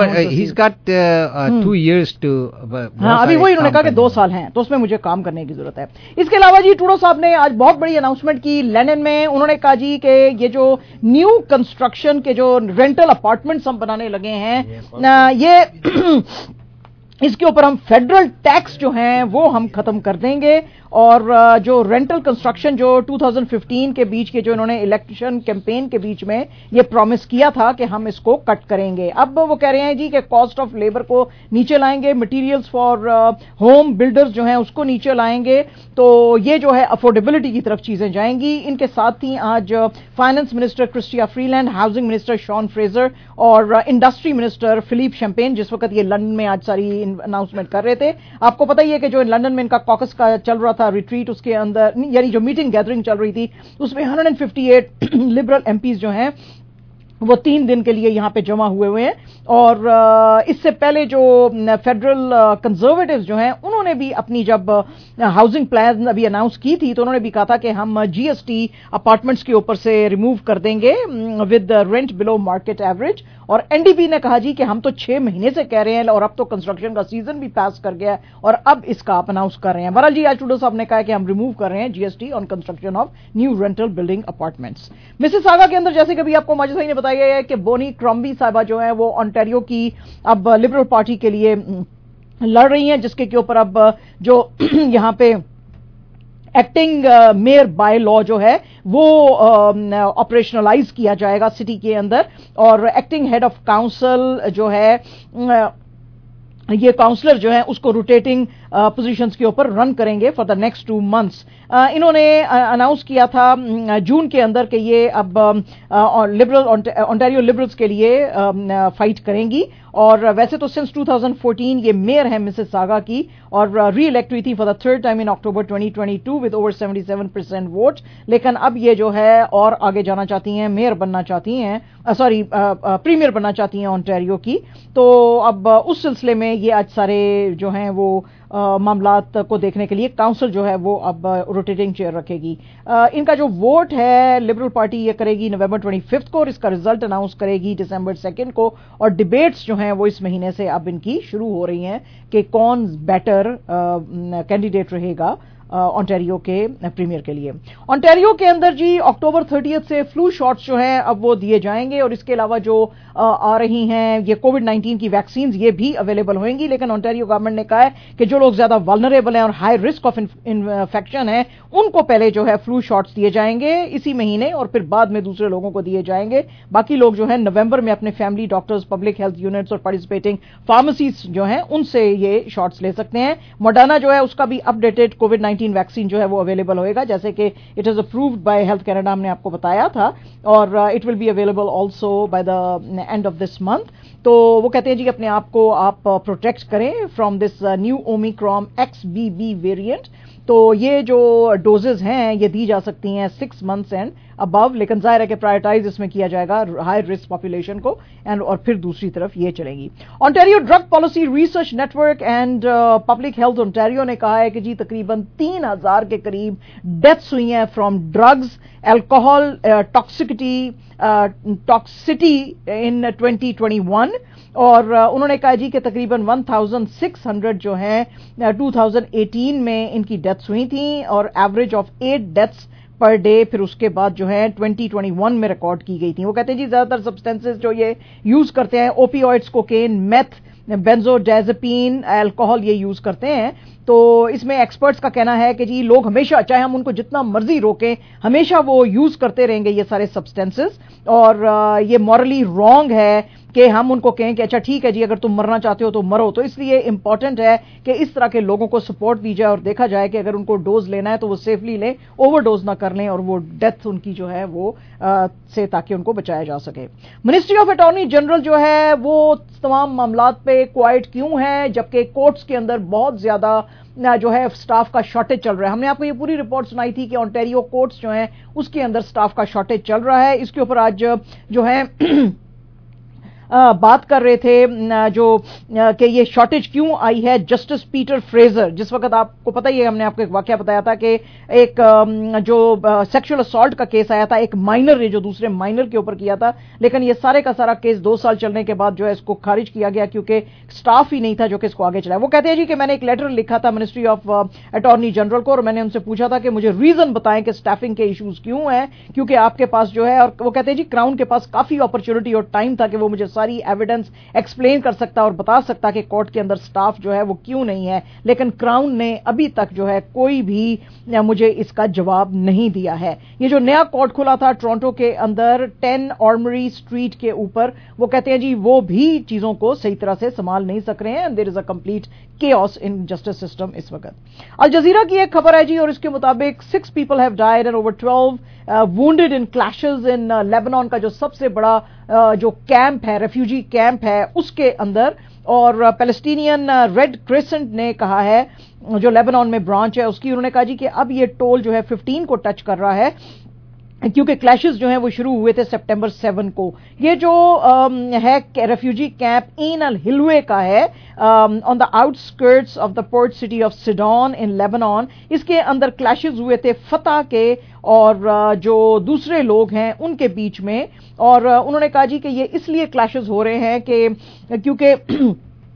हाँ अभी वही उन्होंने कहा कि दो साल हैं तो उसमें मुझे काम करने की जरूरत है। इसके अलावा जी टूडो साहब ने आज बहुत बड़ी अनाउंसमेंट की लंदन में। उन्होंने कहा जी कि ये जो न्यू कंस्ट्रक्शन के जो रेंटल अपार्टमेंट्स हम बनाने लगे हैं, ये इसके ऊपर हम फेडरल टैक्स जो हैं वो हम खत्म कर देंगे, और जो रेंटल कंस्ट्रक्शन जो दो हज़ार पंद्रह के बीच के जो इन्होंने इलेक्शन कैंपेन के बीच में ये प्रॉमिस किया था कि हम इसको कट करेंगे, अब वो कह रहे हैं जी कि कॉस्ट ऑफ लेबर को नीचे लाएंगे, मटेरियल्स फॉर होम बिल्डर्स जो हैं उसको नीचे लाएंगे, तो ये जो है अफोर्डेबिलिटी की तरफ चीजें जाएंगी। इनके साथ ही आज finance minister Chrystia Freeland, housing minister Sean Fraser और इंडस्ट्री मिनिस्टर फिलिप शैम्पेन, जिस वक्त ये लंदन में आज सारी अनाउंसमेंट कर रहे थे। आपको पता ही है कि जो लंदन में इनका कॉकस का चल रहा था रिट्रीट, उसके अंदर यानी जो मीटिंग गैदरिंग चल रही थी उसमें एक सौ अट्ठावन लिबरल एमपीज जो हैं वो तीन दिन के लिए यहां पे जमा हुए हुए हैं, और इससे पहले जो फेडरल कंजर्वेटिव्स जो हैं उन्होंने भी अपनी जब हाउसिंग प्लान अभी अनाउंस की थी तो उन्होंने भी कहा था कि हम जीएसटी अपार्टमेंट्स के ऊपर से रिमूव कर देंगे with rent below market average, और एनडीपी ने कहा जी कि हम तो छह महीने से कह रहे हैं और अब तो कंस्ट्रक्शन का सीजन भी पास कर गया है और अब इसका आप अनाउंस कर रहे हैं। बहरहाल जी आज ट्रूडो साहब ने कहा कि हम रिमूव कर रहे हैं GST on construction of new rental building apartments. Mississauga के अंदर जैसे कभी आपको माजिद साहब ने बताया गया है कि बोनी क्रॉम्बी साहबा जो है वो ऑन्टेरियो की अब लिबरल पार्टी के लिए लड़ रही हैं, जिसके के ऊपर अब जो यहां पे एक्टिंग मेयर बाय लॉ जो है वो ऑपरेशनलाइज uh, किया जाएगा सिटी के अंदर, और एक्टिंग हेड ऑफ काउंसिल जो है uh, ये काउंसलर जो है उसको रोटेटिंग पोजीशंस के ऊपर रन करेंगे for the next two months. इन्होंने अनाउंस किया था जून के अंदर कि ये अब लिबरल ओंटारियो लिबरल्स के लिए फाइट करेंगी, और वैसे तो सिंस दो हज़ार चौदह ये मेयर है मिसिसागा की और री इलेक्ट हुई थी for the third time in October दो हज़ार बाईस विद ओवर सतहत्तर परसेंट वोट, लेकिन अब ये जो है और आगे जाना चाहती हैं, मेयर बनना चाहती हैं, सॉरी प्रीमियर बनना चाहती हैं ओंटारियो की। तो अब उस सिलसिले में ये आज सारे जो हैं वो मामलात को देखने के लिए काउंसिल जो है वो अब रोटेटिंग चेयर रखेगी। आ, इनका जो वोट है लिबरल पार्टी ये करेगी नवंबर पच्चीस को और इसका रिजल्ट अनाउंस करेगी दिसंबर सेकंड को, और डिबेट्स जो हैं वो इस महीने से अब इनकी शुरू हो रही हैं कि कौन बेटर कैंडिडेट रहेगा ऑन्टेरियो के प्रीमियर के लिए। ऑन्टेरियो के अंदर जी अक्टूबर तीस से फ्लू शॉट्स जो हैं अब वो दिए जाएंगे, और इसके अलावा जो आ रही हैं ये कोविड नाइन्टीन की वैक्सीन ये भी अवेलेबल होंगी, लेकिन ऑन्टेरियो गवर्नमेंट ने कहा है कि जो लोग ज्यादा वल्नरेबल हैं और हाई रिस्क ऑफ इन्फेक्शन है उनको पहले जो है फ्लू शॉट्स दिए जाएंगे इसी महीने, और फिर बाद में दूसरे लोगों को दिए जाएंगे। बाकी लोग जो है नवंबर में अपने family doctors, public health units और पार्टिसिपेटिंग फार्मेसीज जो हैं उनसे ये शॉट्स ले सकते हैं। मोडर्ना जो है उसका भी अपडेटेड कोविड नाइन्टीन वैक्सीन जो है वो अवेलेबल होएगा, जैसे कि it is approved by Health Canada, हमने आपको बताया था, और it will be available also by the end of this month. तो वो कहते हैं जी अपने आप को आप प्रोटेक्ट करें from this new Omicron X B B variant. तो ये जो डोजेज हैं ये दी जा सकती हैं सिक्स मंथ्स एंड अबव, लेकिन जाहिर है कि प्रायोरिटाइज इसमें किया जाएगा हाई रिस्क पॉपुलेशन को, एंड और फिर दूसरी तरफ ये चलेगी। Ontario Drug Policy Research Network and Public Health Ontario ने कहा है कि जी तकरीबन तीन हजार के करीब डेथ्स हुई हैं from drugs, alcohol toxicity toxicity in twenty twenty one, और uh, उन्होंने कहा जी कि तकरीबन सोलह सौ जो है दो हज़ार अठारह में इनकी डेथ्स हुई थी, और average of eight deaths per day फिर उसके बाद जो है ट्वेंटी ट्वेंटी वन में रिकॉर्ड की गई थी। वो कहते हैं जी ज्यादातर सब्सटेंसेस जो ये यूज करते हैं opioids, cocaine, meth, benzodiazepine, alcohol ये यूज करते हैं। तो इसमें एक्सपर्ट्स का कहना है कि जी लोग हमेशा चाहे हम उनको जितना मर्जी रोकें हमेशा वो यूज करते रहेंगे ये सारे सब्सटेंसेस, और ये मॉरली रॉन्ग है कि हम उनको कहें कि अच्छा ठीक है जी अगर तुम मरना चाहते हो तो मरो। तो इसलिए इंपॉर्टेंट है कि इस तरह के लोगों को सपोर्ट दी जाए और देखा जाए कि अगर उनको डोज लेना है तो वो सेफली लें, ओवरडोज ना कर लें, और वो डेथ उनकी जो है वो आ, से ताकि उनको बचाया जा सके। मिनिस्ट्री ऑफ अटॉर्नी जनरल जो है वो तमाम मामलात पे क्वाइट क्यों है जबकि कोर्ट्स के अंदर बहुत ज्यादा जो है स्टाफ का शॉर्टेज चल रहा है। हमने आपको ये पूरी रिपोर्ट सुनाई थी कि ऑन्टेरियो कोर्ट्स जो हैं उसके अंदर स्टाफ का शॉर्टेज चल रहा है। इसके ऊपर आज जो है आ, बात कर रहे थे जो कि ये शॉर्टेज क्यों आई है। जस्टिस पीटर फ्रेजर, जिस वक्त आपको पता ही है हमने आपको एक वाकया बताया था कि एक जो सेक्सुअल असॉल्ट का केस आया था एक माइनर ने जो दूसरे माइनर के ऊपर किया था, लेकिन ये सारे का सारा केस दो साल चलने के बाद जो है इसको खारिज किया गया क्योंकि स्टाफ ही नहीं था जो कि इसको आगे चलाया। वो कहते हैं जी कि मैंने एक लेटर लिखा था मिनिस्ट्री ऑफ अटॉर्नी जनरल को और मैंने उनसे पूछा था कि मुझे रीजन बताएं कि स्टाफिंग के इश्यूज क्यों हैं, क्योंकि आपके पास जो है, और वो कहते हैं जी क्राउन के पास काफी अपॉर्चुनिटी और टाइम था कि वो मुझे सारी एविडेंस एक्सप्लेन कर सकता और बता सकता कि कोर्ट के अंदर स्टाफ जो है वो क्यों नहीं है, लेकिन क्राउन ने अभी तक जो है कोई भी मुझे इसका जवाब नहीं दिया है। ये जो नया कोर्ट खुला था टोरंटो के अंदर टेन ऑर्मरी स्ट्रीट के ऊपर, वो कहते हैं जी वो भी चीजों को सही तरह से संभाल नहीं सक रहे हैं and there is a complete chaos in justice system इस वक्त। अल जजीरा की एक खबर है जी और इसके मुताबिक six people have died and over twelve wounded in clashes in Lebanon का जो सबसे बड़ा uh, जो कैंप है, रेफ्यूजी कैंप है उसके अंदर। और पैलेस्टीनियन रेड क्रिसेंट ने कहा है, जो लेबनान में ब्रांच है उसकी, उन्होंने कहा जी कि अब ये टोल जो है फिफ्टीन को टच कर रहा है क्योंकि क्लैशेस जो हैं वो शुरू हुए थे सितंबर सेवन को। ये जो um, है refugee camp in Al Hilweh का है on the outskirts of the port city of Sidon in Lebanon. इसके अंदर क्लैशेस हुए थे फतह के और uh, जो दूसरे लोग हैं उनके बीच में। और uh, उन्होंने कहा जी कि ये इसलिए क्लैशेस हो रहे हैं कि क्योंकि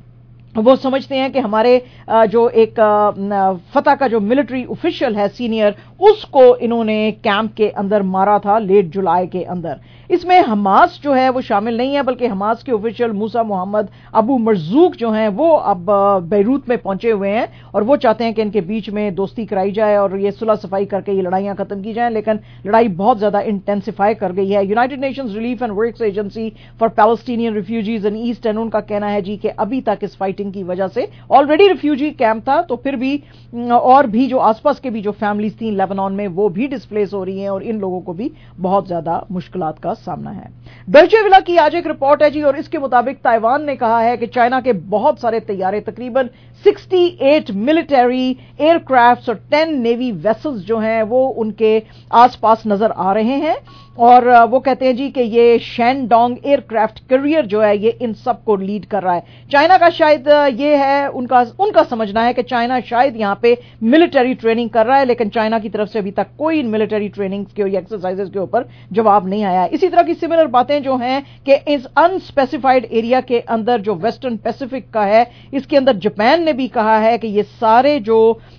वो समझते हैं कि हमारे जो एक फतह का जो मिलिट्री ऑफिशियल है सीनियर, उसको इन्होंने कैंप के अंदर मारा था लेट जुलाई के अंदर। इसमें हमास जो है वो शामिल नहीं है, बल्कि हमास के official Mousa Mohammed Abu Marzouk जो हैं वो अब बेरूत में पहुंचे हुए हैं और वो चाहते हैं कि इनके बीच में दोस्ती कराई जाए और ये सुलह सफाई करके ये लड़ाइयां खत्म की जाएं, लेकिन लड़ाई बहुत ज्यादा इंटेंसिफाई कर गई है। United Nations Relief and Works Agency for Palestinian refugees in East and उनका कहना है जी कि अभी तक इस फाइटिंग की वजह से ऑलरेडी रिफ्यूजी कैंप था तो फिर भी और भी जो आसपास के भी जो फैमिलीज थी लेबनान में वो भी डिस्प्लेस हो रही हैं और इन लोगों को भी बहुत ज्यादा मुश्किलात का सामना है। डॉयचे वेले की आज एक रिपोर्ट है जी और इसके मुताबिक ताइवान ने कहा है कि चाइना के बहुत सारे तैयारे, तकरीबन अड़सठ मिलिट्री एयरक्राफ्ट्स और टेन नेवी वेसल्स जो हैं वो उनके आसपास नजर आ रहे हैं। और वो कहते हैं जी कि ये शैनडोंग एयरक्राफ्ट कैरियर जो है ये इन सब को लीड कर रहा है। चाइना का शायद ये है, उनका उनका समझना है कि चाइना शायद यहां पे मिलिट्री ट्रेनिंग कर रहा है, लेकिन चाइना की तरफ से अभी तक कोई मिलिट्री ट्रेनिंग के या एक्सरसाइजेस के ऊपर जवाब नहीं आया। इसी तरह की सिमिलर बातें जो हैं कि इस अनस्पेसिफाइड एरिया के अंदर जो वेस्टर्न पैसिफिक का है, इसके अंदर जापान ने भी कहा है कि ये सारे जो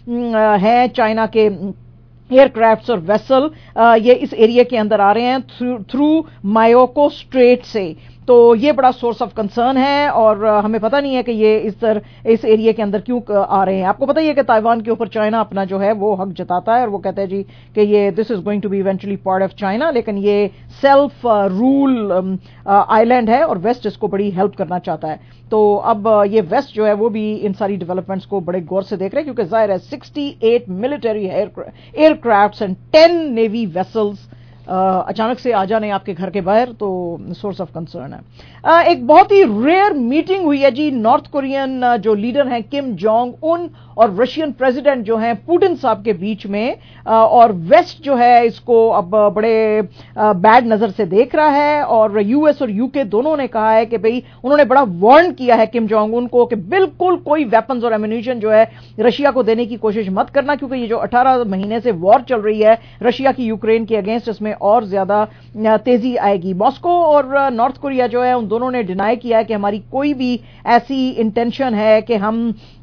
हैं चाइना के एयरक्राफ्ट्स और वेसल ये इस एरिया के अंदर आ रहे हैं थ्रू थ्रू मायोको स्ट्रेट से। तो ये बड़ा सोर्स ऑफ कंसर्न है और हमें पता नहीं है कि ये इस तरह इस एरिया के अंदर क्यों आ रहे हैं। आपको पता ही है कि ताइवान के ऊपर चाइना अपना जो है वो हक जताता है और वो कहता है जी कि ये this is going to be eventually part of China, लेकिन ये सेल्फ रूल आइलैंड है और वेस्ट इसको बड़ी हेल्प करना चाहता है। तो अब ये वेस्ट जो है वो भी इन सारी डेवलपमेंट्स को बड़े गौर से देख रहे हैं क्योंकि जाहिर है अड़सठ military aircrafts and ten navy vessels Uh, अचानक से आ जाने आपके घर के बाहर, तो सोर्स ऑफ कंसर्न है। uh, एक बहुत ही रेयर मीटिंग हुई है जी नॉर्थ कोरियन uh, जो लीडर हैं किम जोंग उन और रशियन प्रेसिडेंट जो हैं पुतिन साहब के बीच में। uh, और वेस्ट जो है इसको अब बड़े बैड uh, नजर से देख रहा है और यूएस और यूके दोनों ने कहा है कि भाई उन्होंने बड़ा वार्न किया है किम जोंग उन को कि बिल्कुल कोई वेपन्स और एम्यूनिशन जो है रशिया को देने की कोशिश मत करना, क्योंकि ये जो अठारह महीने से वॉर चल रही है रशिया की यूक्रेन के अगेंस्ट, इसमें और ज्यादा तेजी आएगी। मॉस्को और नॉर्थ कोरिया जो है उन दोनों ने डिनाई किया है कि हमारी कोई भी ऐसी इंटेंशन है कि हम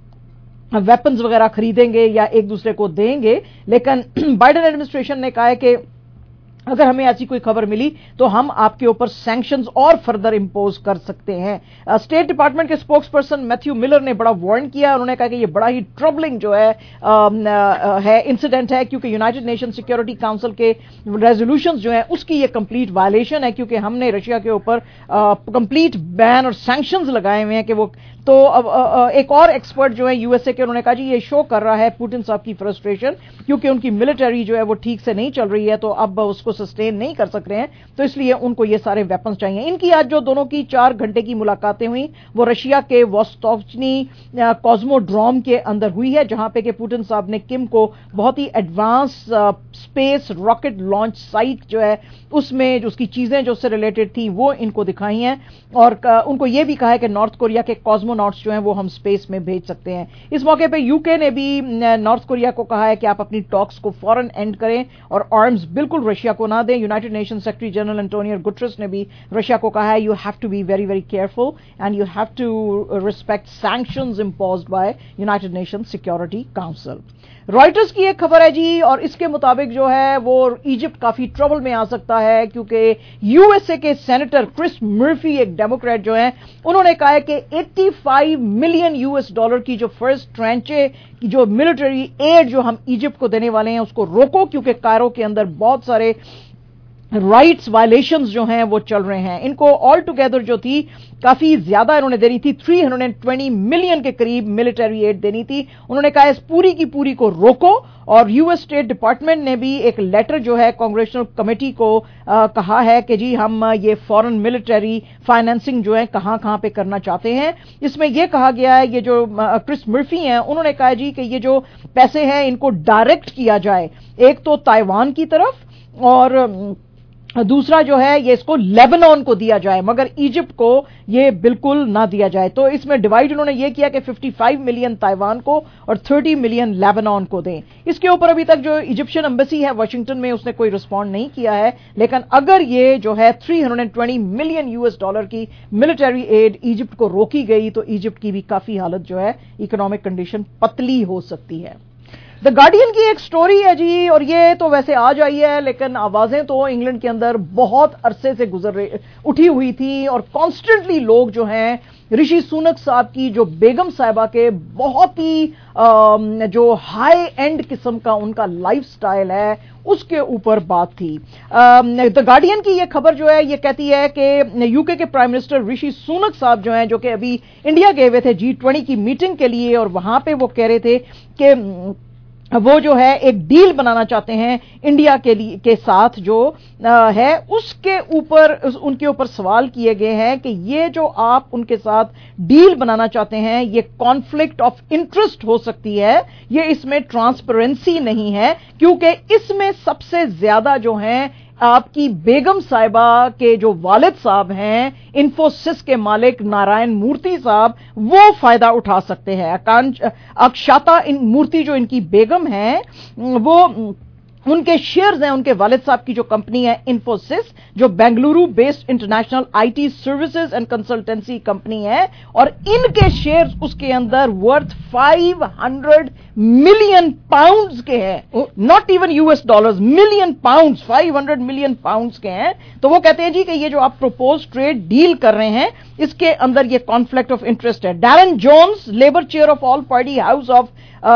वेपन्स वगैरह खरीदेंगे या एक दूसरे को देंगे, लेकिन बाइडेन एडमिनिस्ट्रेशन ने कहा है कि अगर हमें ऐसी कोई खबर मिली तो हम आपके ऊपर सैंक्शंस और फर्दर इंपोज कर सकते हैं। स्टेट डिपार्टमेंट के स्पोक्स पर्सन मैथ्यू मिलर ने बड़ा वार्न किया। उन्होंने कहा कि ये बड़ा ही ट्रबलिंग जो है आ, है इंसिडेंट है, क्योंकि यूनाइटेड नेशन सिक्योरिटी काउंसिल के रेजोल्यूशंस जो है उसकी ये कंप्लीट वायलेशन है, क्योंकि हमने रशिया के ऊपर कंप्लीट बैन और सैंक्शंस लगाए हुए हैं कि वो तो अब आ, एक और एक्सपर्ट जो है यूएसए के, उन्होंने कहा जी ये शो कर रहा है पुतिन साहब की फ्रस्ट्रेशन, क्योंकि उनकी मिलिट्री जो है वो ठीक से नहीं चल रही है, तो अब उसको सस्टेन नहीं कर सक रहे हैं, तो इसलिए उनको ये सारे वेपन्स चाहिए। इनकी आज जो दोनों की चार घंटे की मुलाकातें हुई वो रशिया के वोस्टोचनी कॉस्मोड्रोम के अंदर हुई है, जहां पे कि पुतिन साहब ने किम को बहुत ही advance space rocket launch site जो है उसमें जो उसकी चीजें जो उससे रिलेटेड थी वो इनको दिखाई हैं और उनको ये भी कहा है कि नॉर्थ कोरिया के कॉस्मो कॉस्मोनॉट्स जो हैं वो हम स्पेस में भेज सकते हैं। इस मौके पे यूके ने भी नॉर्थ कोरिया को कहा है कि आप अपनी टॉक्स को फौरन एंड करें और आर्म्स बिल्कुल रशिया को ना दें। United Nation Secretary General Antonio Guterres ने भी रशिया को कहा है you have to be very very careful and you have to respect sanctions imposed by United Nation Security Council. Reuters की एक खबर है जी, और इसके मुताबिक जो है वो इजिप्ट काफी ट्रबल में आ सकता है क्योंकि यूएसए के सेनेटर क्रिस मर्फी, एक डेमोक्रेट जो है, उन्होंने कहा है कि पचासी मिलियन यूएस डॉलर की जो फर्स्ट ट्रांचे की जो मिलिट्री एड जो हम इजिप्ट को देने वाले हैं उसको रोको, क्योंकि कायरो के अंदर बहुत सारे राइट्स वायलेशंस जो हैं वो चल रहे हैं। इनको ऑल टुगेदर जो थी काफी ज्यादा इन्होंने देनी थी, तीन सौ बीस मिलियन के करीब मिलिट्री एड देनी थी। उन्होंने कहा इस पूरी की पूरी को रोको, और यूएस स्टेट डिपार्टमेंट ने भी एक लेटर जो है कांग्रेशनल कमेटी को आ, कहा है कि जी हम ये फॉरेन मिलिट्री फाइनेंसिंग जो है कहां कहां पे करना चाहते हैं। इसमें यह कहा गया है, ये जो क्रिस मर्फी हैं उन्होंने कहा जी कि ये जो पैसे हैं इनको डायरेक्ट किया जाए, एक तो ताइवान की तरफ और दूसरा जो है ये इसको लेबनान को दिया जाए, मगर इजिप्ट को ये बिल्कुल ना दिया जाए। तो इसमें डिवाइड उन्होंने ये किया कि पचपन मिलियन ताइवान को और तीस मिलियन लेबनान को दें। इसके ऊपर अभी तक जो इजिप्शियन एम्बेसी है वाशिंगटन में उसने कोई रिस्पॉन्ड नहीं किया है, लेकिन अगर ये जो है तीन सौ बीस मिलियन यूएस डॉलर की मिलिट्री एड इजिप्ट को रोकी गई तो इजिप्ट की भी काफी हालत जो है इकोनॉमिक कंडीशन पतली हो सकती है। द गार्डियन की एक स्टोरी है जी, और ये तो वैसे आज आई है लेकिन आवाजें तो इंग्लैंड के अंदर बहुत अरसे से गुजर रही उठी हुई थी, और कॉन्स्टेंटली लोग जो हैं ऋषि सुनक साहब की जो बेगम साहिबा के बहुत ही जो हाई एंड किस्म का उनका लाइफस्टाइल है उसके ऊपर बात थी। द गार्डियन की ये खबर जो है ये कहती है कि यूके के प्राइम मिनिस्टर ऋषि सुनक साहब जो हैं, जो कि अभी इंडिया गए हुए थे जी ट्वेंटी की मीटिंग के लिए, और वहां पे वो कह रहे थे कि वो जो है एक डील बनाना चाहते हैं इंडिया के लिए के साथ जो आ, है उसके ऊपर उनके ऊपर सवाल किए गए हैं कि ये जो आप उनके साथ डील बनाना चाहते हैं ये कॉन्फ्लिक्ट ऑफ इंटरेस्ट हो सकती है, ये इसमें ट्रांसपेरेंसी नहीं है, क्योंकि इसमें सबसे ज्यादा जो है आपकी बेगम साहिबा के जो वालिद साहब हैं इन्फोसिस के मालिक नारायण मूर्ति साहब, वो फायदा उठा सकते हैं। आकांक्ष अक्षाता इन मूर्ति जो इनकी बेगम है वो उनके शेयर्स हैं, उनके वालिद साहब की जो कंपनी है इन्फोसिस, जो Bengaluru based international IT services and consultancy company है, और इनके शेयर्स उसके अंदर वर्थ पाँच सौ मिलियन पाउंड्स के हैं, not even US dollars, million pounds, पाँच सौ मिलियन पाउंड्स के हैं। तो वो कहते हैं जी कि ये जो आप प्रपोज ट्रेड डील कर रहे हैं इसके अंदर ये कॉन्फ्लिक्ट ऑफ इंटरेस्ट है। Darren Jones, Labour chair of all party house of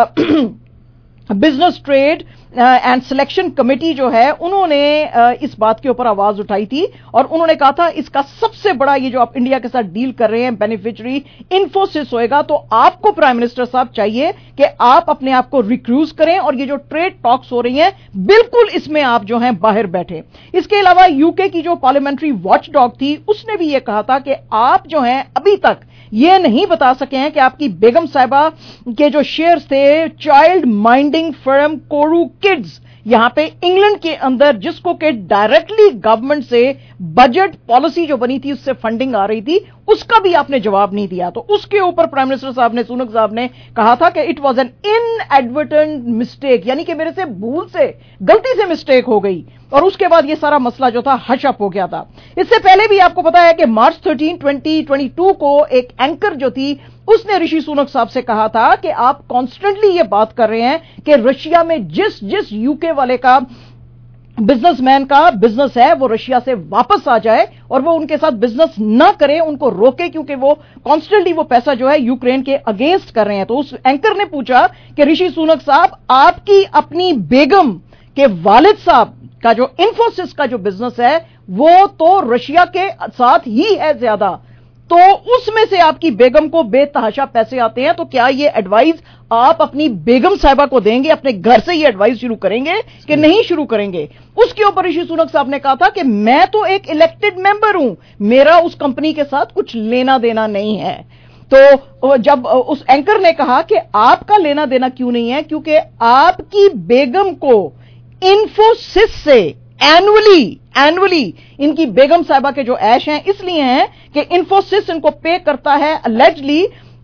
business trade and selection committee जो है उन्होंने uh, इस बात के ऊपर आवाज उठाई थी, और उन्होंने कहा था इसका सबसे बड़ा ये जो आप इंडिया के साथ डील कर रहे हैं बेनिफिशियरी इन्फोसिस होएगा, तो आपको प्राइम मिनिस्टर साहब चाहिए कि आप अपने आप को रिक्रूज करें और ये जो ट्रेड टॉक्स हो रही हैं बिल्कुल इसमें आप जो हैं बाहर बैठे। इसके अलावा यूके की जो पार्लियामेंट्री वॉच डॉग थी उसने भी ये कहा था कि आप जो हैं अभी तक ये नहीं बता सके हैं कि आपकी बेगम साहिबा के जो शेयर्स थे child minding firm Koru Kids यहां पे इंग्लैंड के अंदर, जिसको कि डायरेक्टली गवर्नमेंट से बजट पॉलिसी जो बनी थी उससे फंडिंग आ रही थी, उसका भी आपने जवाब नहीं दिया। तो उसके ऊपर प्राइम मिनिस्टर साहब ने, सुनक साहब ने कहा था कि it was an inadvertent mistake, यानी कि मेरे से भूल से गलती से मिस्टेक हो गई, और उसके बाद ये सारा मसला जो था हश अप हो गया था। इससे पहले भी आपको पता है कि मार्च तेरह, दो हज़ार बाईस को एक एंकर जो थी उसने ऋषि सुनक साहब से कहा था कि आप कॉन्स्टेंटली ये बात कर रहे हैं कि रशिया में जिस जिस यूके वाले का बिजनेसमैन का बिजनेस है वो रशिया से वापस आ जाए और वो उनके साथ बिजनेस ना करे, उनको रोके, क्योंकि वो कॉन्स्टेंटली वो पैसा जो है यूक्रेन के अगेंस्ट कर रहे हैं। तो उस एंकर ने पूछा कि ऋषि सुनक साहब, आपकी अपनी बेगम के वालिद साहब का जो इन्फोसिस का जो बिजनेस है वो तो रशिया के साथ ही है ज्यादा, तो उसमें से आपकी बेगम को बेतहाशा पैसे आते हैं, तो क्या ये एडवाइस आप अपनी बेगम साहिबा को देंगे, अपने घर से ये एडवाइस शुरू करेंगे कि नहीं शुरू करेंगे? उसके ऊपर ऋषि सुनक साहब ने कहा था कि मैं तो एक इलेक्टेड मेंबर हूं, मेरा उस कंपनी के साथ कुछ लेना देना नहीं है। तो जब उस एंकर ने कहा कि आपका लेना देना क्यों नहीं है, क्योंकि आपकी बेगम को इन्फोसिस से एनुअली एनुअली इनकी बेगम साहिबा के जो ऐश हैं इसलिए हैं कि इन्फोसिस इनको पे करता है allegedly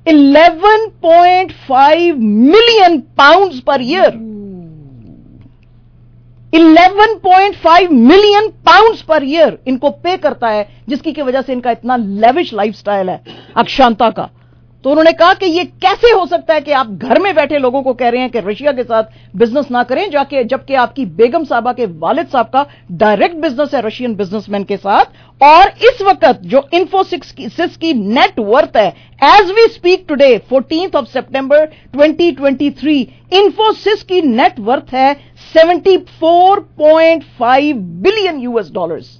eleven point five million pounds per year. eleven point five million pounds per year इनको पे करता है, जिसकी की वजह से इनका इतना लेविश लाइफस्टाइल है अक्षांता का। तो उन्होंने कहा कि ये कैसे हो सकता है कि आप घर में बैठे लोगों को कह रहे हैं कि रशिया के साथ बिजनेस ना करें, जाके जबकि आपकी बेगम साहबा के वालिद साहब का डायरेक्ट बिजनेस है रशियन बिजनेसमैन के साथ। और इस वक्त जो इन्फोसिस की, सिस की नेट वर्थ है as we speak today fourteenth of September twenty twenty three, Infosys की नेट वर्थ है seventy four point five billion US dollars.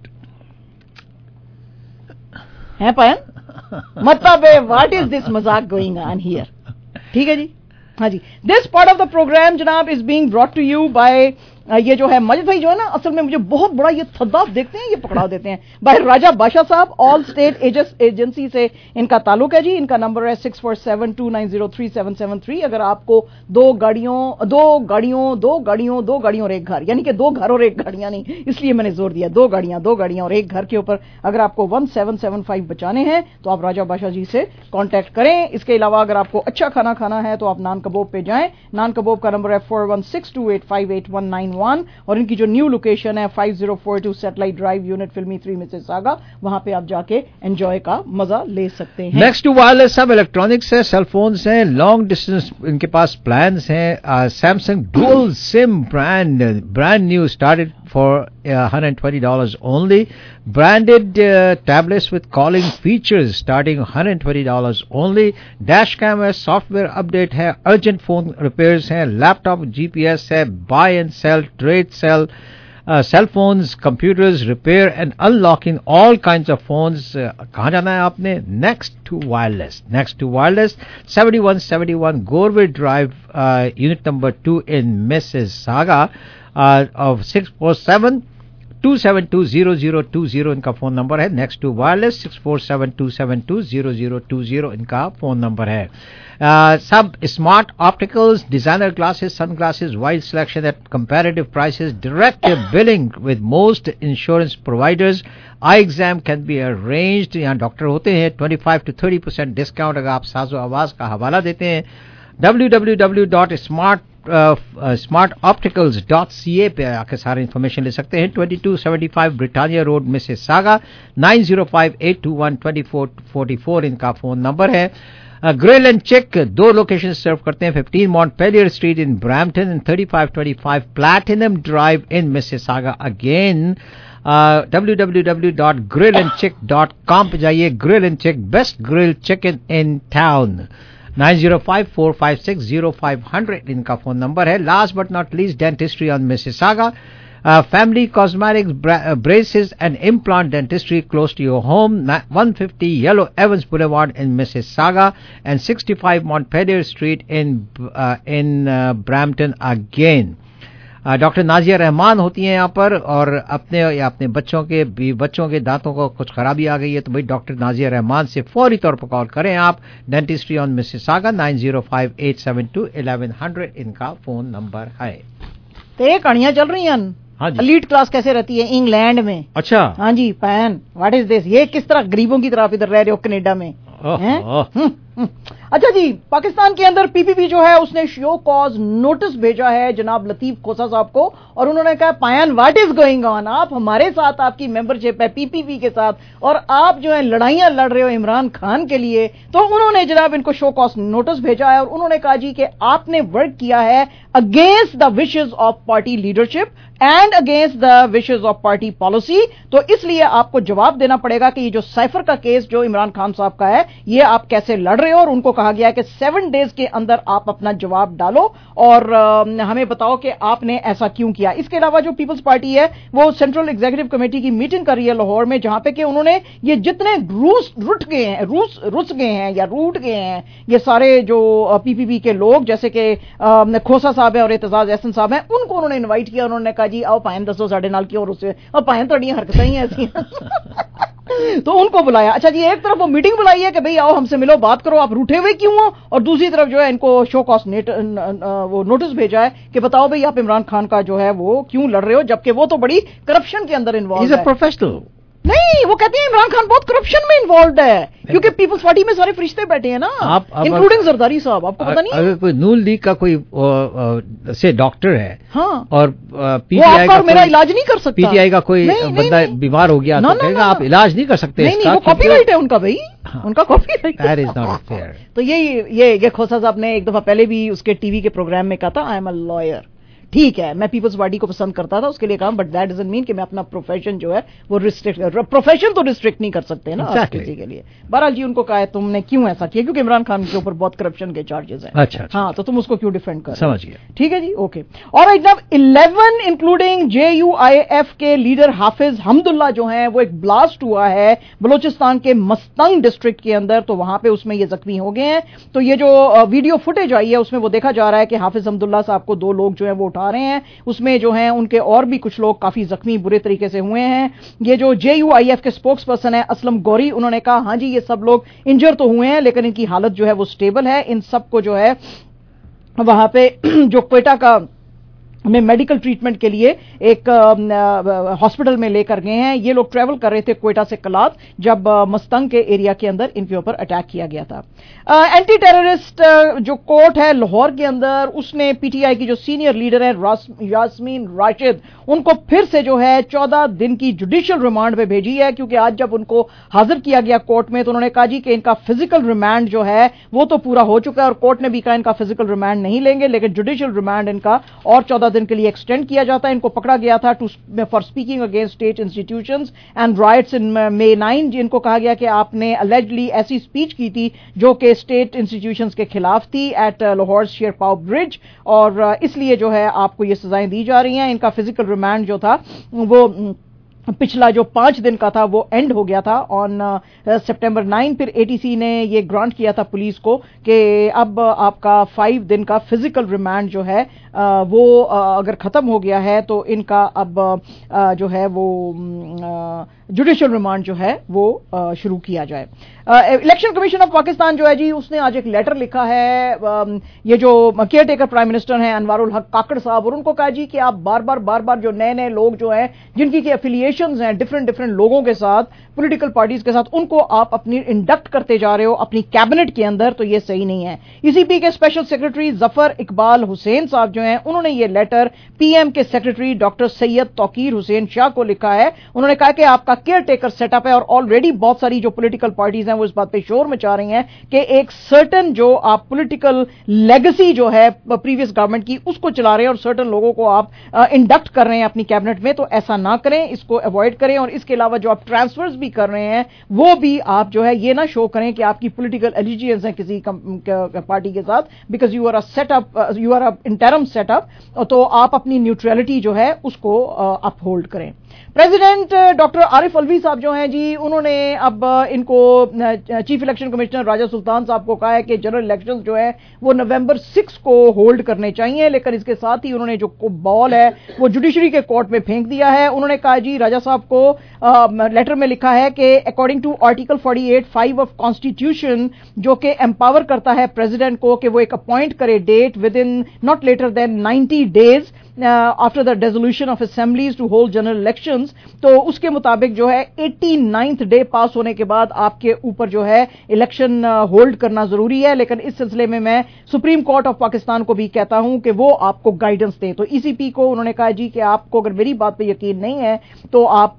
है पायन मतलब व्हाट इज दिस मजाक गोइंग ऑन हियर। ठीक है जी, हाँ जी। This part of the program जनाब is being brought to you by, ये जो है मजिद भाई जो है ना, असल में मुझे बहुत बड़ा ये थद्दा देखते हैं, ये पकड़ा देते हैं, बाय राजा बादशाह साहब, ऑल स्टेट एजेंसी से इनका ताल्लुक है जी। इनका नंबर है six four seven two nine zero three seven seven three. अगर आपको दो गाड़ियों दो गाड़ियों दो गाड़ियों दो गाड़ियों और एक घर, यानी कि दो घर और एक गाड़ियां नहीं, इसलिए मैंने जोर दिया, दो गाड़ियां दो गाड़ियां और एक घर के ऊपर अगर आपको वन सेवन सेवन फाइव बचाने हैं तो आप राजा बादशाह जी से कॉन्टैक्ट करें। इसके अलावा अगर आपको अच्छा खाना खाना है तो आप नान कबोब पे जाएं। नान कबोब का नंबर है four one six two eight five eight one nine one और इनकी जो न्यू लोकेशन है five zero four two Satellite Drive, unit फिल्मी थ्री मिसिसागा, वहां पे आप जाके एंजॉय का मजा ले सकते हैं। नेक्स्ट टू वायरलेस सब इलेक्ट्रॉनिक्स है, सेल फोन्स हैं, लॉन्ग डिस्टेंस इनके पास प्लान्स हैं। Samsung dual sim brand brand new started for uh, one hundred twenty dollars only. Branded uh, tablets with calling features starting one hundred twenty dollars only. Dash cam है, software update है, urgent phone repairs है, laptop G P S है, buy and sell, trade sell, uh, cell phones, computers, repair and unlocking all kinds of phones. Uh, कहाँ जाना है आपने? Next to wireless. Next to wireless, seventy-one seventy-one Gorway Drive, uh, unit number two in Mississauga. Uh, of six four seven two seven two zero zero two zero इनका phone number है। Next to Wireless six four seven two seven two zero zero two zero इनका phone number है। सब Smart Opticals, designer glasses, sunglasses, wide selection at comparative prices, direct billing with most insurance providers, eye exam can be arranged, यहाँ doctor होते हैं, twenty five to thirty percent discount अगर आप साजो आवाज का हवाला देते हैं। W W W dot smart smart Opticals dot C A पे आके सारे इन्फॉर्मेशन ले सकते हैं। Twenty two seventy five Britannia Road Mississauga, nine zero five eight two one two four four four इनका फोन नंबर है। ग्रिल एंड चेक दो location serve करते हैं, fifteen Montpelier Street in Brampton and thirty five twenty five Platinum Drive in Mississauga. Again W W W dot Grill and Check dot com पे जाइए। Grill and check, best grill chicken in town. Nine zero five four five six zero five hundred इनका phone number है। Last but not least, Dentistry on Mississauga, family cosmetics, braces and implant dentistry close to your home, one fifty Yellow Evans Boulevard in Mississauga and sixty five Montpelier Street in in Brampton. Again doctor Nazia Rahman होती हैं यहाँ पर, और अपने या अपने बच्चों के भी बच्चों के दांतों को कुछ खराबी आ गई है तो भाई डॉक्टर नाजिया रहमान से फौरी तौर पर कॉल करें आप। Dentistry on Mississauga, nine zero five eight seven two eleven hundred इनका फोन नंबर है। तो ये कहानियां चल रही हैं। हाँ जी। एलीट क्लास कैसे रहती है इंग्लैंड में? अच्छा, हाँ जी। पैन व्हाट इज दिस? ये किस तरह गरीबों की तरह इधर रह रहे हो कनेडा में? अच्छा जी, पाकिस्तान के अंदर पीपीपी जो है उसने शो कॉज नोटिस भेजा है जनाब लतीफ खोसा साहब को, और उन्होंने कहा पायन व्हाट इज गोइंग ऑन, आप हमारे साथ, आपकी मेंबरशिप है पीपीपी के साथ और आप जो है लड़ाइयां लड़ रहे हो इमरान खान के लिए। तो उन्होंने जनाब इनको शो कॉज नोटिस भेजा है और उन्होंने कहा जी कि आपने वर्क किया है against the wishes of party leadership and against the wishes of party policy, तो इसलिए आपको जवाब देना पड़ेगा कि ये जो साइफर का केस जो इमरान खान साहब का है ये आप कैसे लड़ रहे हो। और उनको कहा गया है कि सेवन डेज के अंदर आप अपना जवाब डालो और आ, हमें बताओ कि आपने ऐसा क्यों किया। इसके अलावा जो पीपल्स पार्टी है वो सेंट्रल एग्जीक्यूटिव कमेटी की मीटिंग कर रही है लाहौर में, जहां पे कि उन्होंने ये जितने रूस रुट गए हैं रूस रुस गए हैं या रूट गए हैं ये सारे जो पीपीपी के लोग, जैसे कि खोसा साहब है और एतजाज एहसन साहब हैं, उनको उन्होंने इन्वाइट किया। उन्होंने कहा जी आओ पायन दसो साढ़े नाल की और उससे और पायन तोड़ियां हरकतें ही ऐसी तो उनको बुलाया। अच्छा जी, एक तरफ वो मीटिंग बुलाई है कि भाई आओ हमसे मिलो, बात करो, आप रूठे हुए क्यों हो, और दूसरी तरफ जो है इनको शो कॉज वो नोटिस भेजा है कि बताओ भाई आप इमरान खान का जो है वो क्यों लड़ रहे हो, जबकि वो तो बड़ी करप्शन के अंदर इन्वॉल्व है। प्रोफेशनल नहीं, वो कहते हैं इमरान खान बहुत करप्शन में इन्वॉल्व है, क्योंकि पीपल्स पार्टी में सारे फरिश्ते बैठे हैं ना, इंक्लूडिंग जरदारी साहब। आपको पता नहीं? अगर कोई नून लीग का कोई से डॉक्टर है, हाँ, और पीटीआई का मेरा इलाज नहीं कर सकता, पीटीआई का कोई बंदा बीमार हो गया तो कहेगा आप इलाज नहीं कर सकते। नहीं, नहीं, वो कॉपीराइट है उनका भाई, उनका copyright. That is not fair. तो ये ये ये खोसा साहब ने एक दफा पहले भी उसके टीवी के प्रोग्राम में कहा था, आई एम अ लॉयर। ठीक है, मैं पीपल्स पार्टी को पसंद करता था, उसके लिए काम, बट दैट डजंट मीन कि मैं अपना प्रोफेशन जो है वो रिस्ट्रिक्ट, प्रोफेशन तो रिस्ट्रिक्ट नहीं कर सकते ना exactly. किसी के लिए। बहरहाल जी उनको कहा है तुमने क्यों ऐसा किया, क्योंकि इमरान खान के ऊपर बहुत करप्शन के चार्जेस हैं। अच्छा, अच्छा, हाँ, तो तुम उसको क्यों डिफेंड कर, समझ गया। ठीक है जी, ओके। और एकदम eleven including J U I F के लीडर हाफिज हमदुल्ला जो है वो एक ब्लास्ट हुआ है बलोचिस्तान के मस्तंग डिस्ट्रिक्ट के अंदर, तो वहां पे उसमें ये जख्मी हो गए हैं। तो ये जो वीडियो फुटेज आई है उसमें वो देखा जा रहा है कि हाफिज हमदुल्ला साहब को दो लोग जो है वो उठा रहे हैं, में जो हैं उनके और भी कुछ लोग काफी जख्मी बुरे तरीके से हुए हैं। ये जो जे यू आई एफ के स्पोक्स पर्सन है असलम गौरी, उन्होंने कहा हां जी ये सब लोग इंजर तो हुए हैं लेकिन इनकी हालत जो है वो स्टेबल है। इन सबको जो है वहां पे जो क्वेटा का में मेडिकल ट्रीटमेंट के लिए एक हॉस्पिटल में लेकर गए हैं। ये लोग ट्रैवल कर रहे थे क्वेटा से कलात, जब मस्तंग के एरिया के अंदर इनके ऊपर अटैक किया गया था। एंटी टेररिस्ट जो कोर्ट है लाहौर के अंदर, उसने पीटीआई की जो सीनियर लीडर है यास्मीन राशिद, उनको फिर से जो है चौदह दिन की जुडिशियल रिमांड पे भेजी है, क्योंकि आज जब उनको हाजिर किया गया कोर्ट में तो उन्होंने कहा जी कि इनका फिजिकल रिमांड जो है वो तो पूरा हो चुका है, और कोर्ट ने भी कहा इनका फिजिकल रिमांड नहीं लेंगे, लेकिन जुडिशियल रिमांड इनका और चौदह दिन के लिए एक्सटेंड किया जाता है। इनको पकड़ा गया था to for speaking against state institutions and rights in May nine. जिनको कहा गया कि आपने अलेजली ऐसी स्पीच की थी जो कि स्टेट इंस्टीट्यूशंस के खिलाफ थी एट लाहौर शेरपाव ब्रिज, और इसलिए जो है आपको ये सजाएं दी जा रही हैं। इनका फिजिकल रिमांड जो था वो पिछला जो पांच दिन का था वो एंड हो गया था ऑन सितंबर नाइन। फिर एटीसी ने ये ग्रांट किया था पुलिस को कि अब आपका फाइव दिन का फिजिकल रिमांड जो है आ, वो आ, अगर खत्म हो गया है तो इनका अब आ, जो है वो जुडिशियल रिमांड जो है वो आ, शुरू किया जाए। इलेक्शन कमीशन ऑफ पाकिस्तान जो है जी उसने आज एक लेटर लिखा है, आ, ये जो केयर टेकर प्राइम मिनिस्टर हैं अनवारुल हक काकड़ साहब, और उनको कहा जी कि आप बार बार बार बार जो नए नए लोग जो हैं जिनकी की एफिलिएशंस हैं डिफरेंट डिफरेंट लोगों के साथ, पॉलिटिकल पार्टीज के साथ, उनको आप अपनी इंडक्ट करते जा रहे हो अपनी कैबिनेट के अंदर, तो ये सही नहीं है। ईसीपी के स्पेशल सेक्रेटरी जफर इकबाल हुसैन साहब जो हैं उन्होंने ये लेटर पीएम के सेक्रेटरी डॉक्टर सैयद तौकीर हुसैन शाह को लिखा है। उन्होंने कहा कि आपका केयर टेकर सेटअप है, और ऑलरेडी बहुत सारी जो पॉलिटिकल पार्टीज हैं वो इस बात पे शोर मचा रही हैं कि एक सर्टन जो आप पॉलिटिकल लेगेसी जो है प्रीवियस गवर्नमेंट की उसको चला रहे हैं, और सर्टन लोगों को आप इंडक्ट कर रहे हैं अपनी कैबिनेट में, तो ऐसा ना करें, इसको अवॉइड करें। और इसके अलावा जो आप ट्रांसफर्स भी कर रहे हैं वो भी आप जो है ये ना शो करें कि आपकी पॉलिटिकल एलिजियंस है किसी पार्टी के साथ, because you are a setup, you are a interim setup, तो आप अपनी न्यूट्रलिटी जो है उसको अपहोल्ड करें। प्रेसिडेंट डॉक्टर आरिफ अलवी साहब जो हैं जी उन्होंने अब इनको chief election commissioner Raja Sultan साहब को कहा है कि जनरल इलेक्शंस जो है वो नवंबर सिक्स को होल्ड करने चाहिए, लेकिन इसके साथ ही उन्होंने जो बॉल है वो जुडिशरी के कोर्ट में फेंक दिया है। उन्होंने कहा जी राजा साहब को आ, लेटर में लिखा है कि according to article forty eight five of constitution जो कि एम्पावर करता है प्रेसिडेंट को कि वो एक अपॉइंट करे date within not later than ninety days after the dissolution of assemblies to hold general elections, तो उसके मुताबिक जो है एटी नाइन्थ डे पास होने के बाद आपके ऊपर जो है इलेक्शन होल्ड करना जरूरी है। लेकिन इस सिलसिले में मैं सुप्रीम कोर्ट ऑफ पाकिस्तान को भी कहता हूं कि वो आपको गाइडेंस दें। तो ईसीपी को उन्होंने कहा जी कि आपको अगर मेरी बात पे यकीन नहीं है तो आप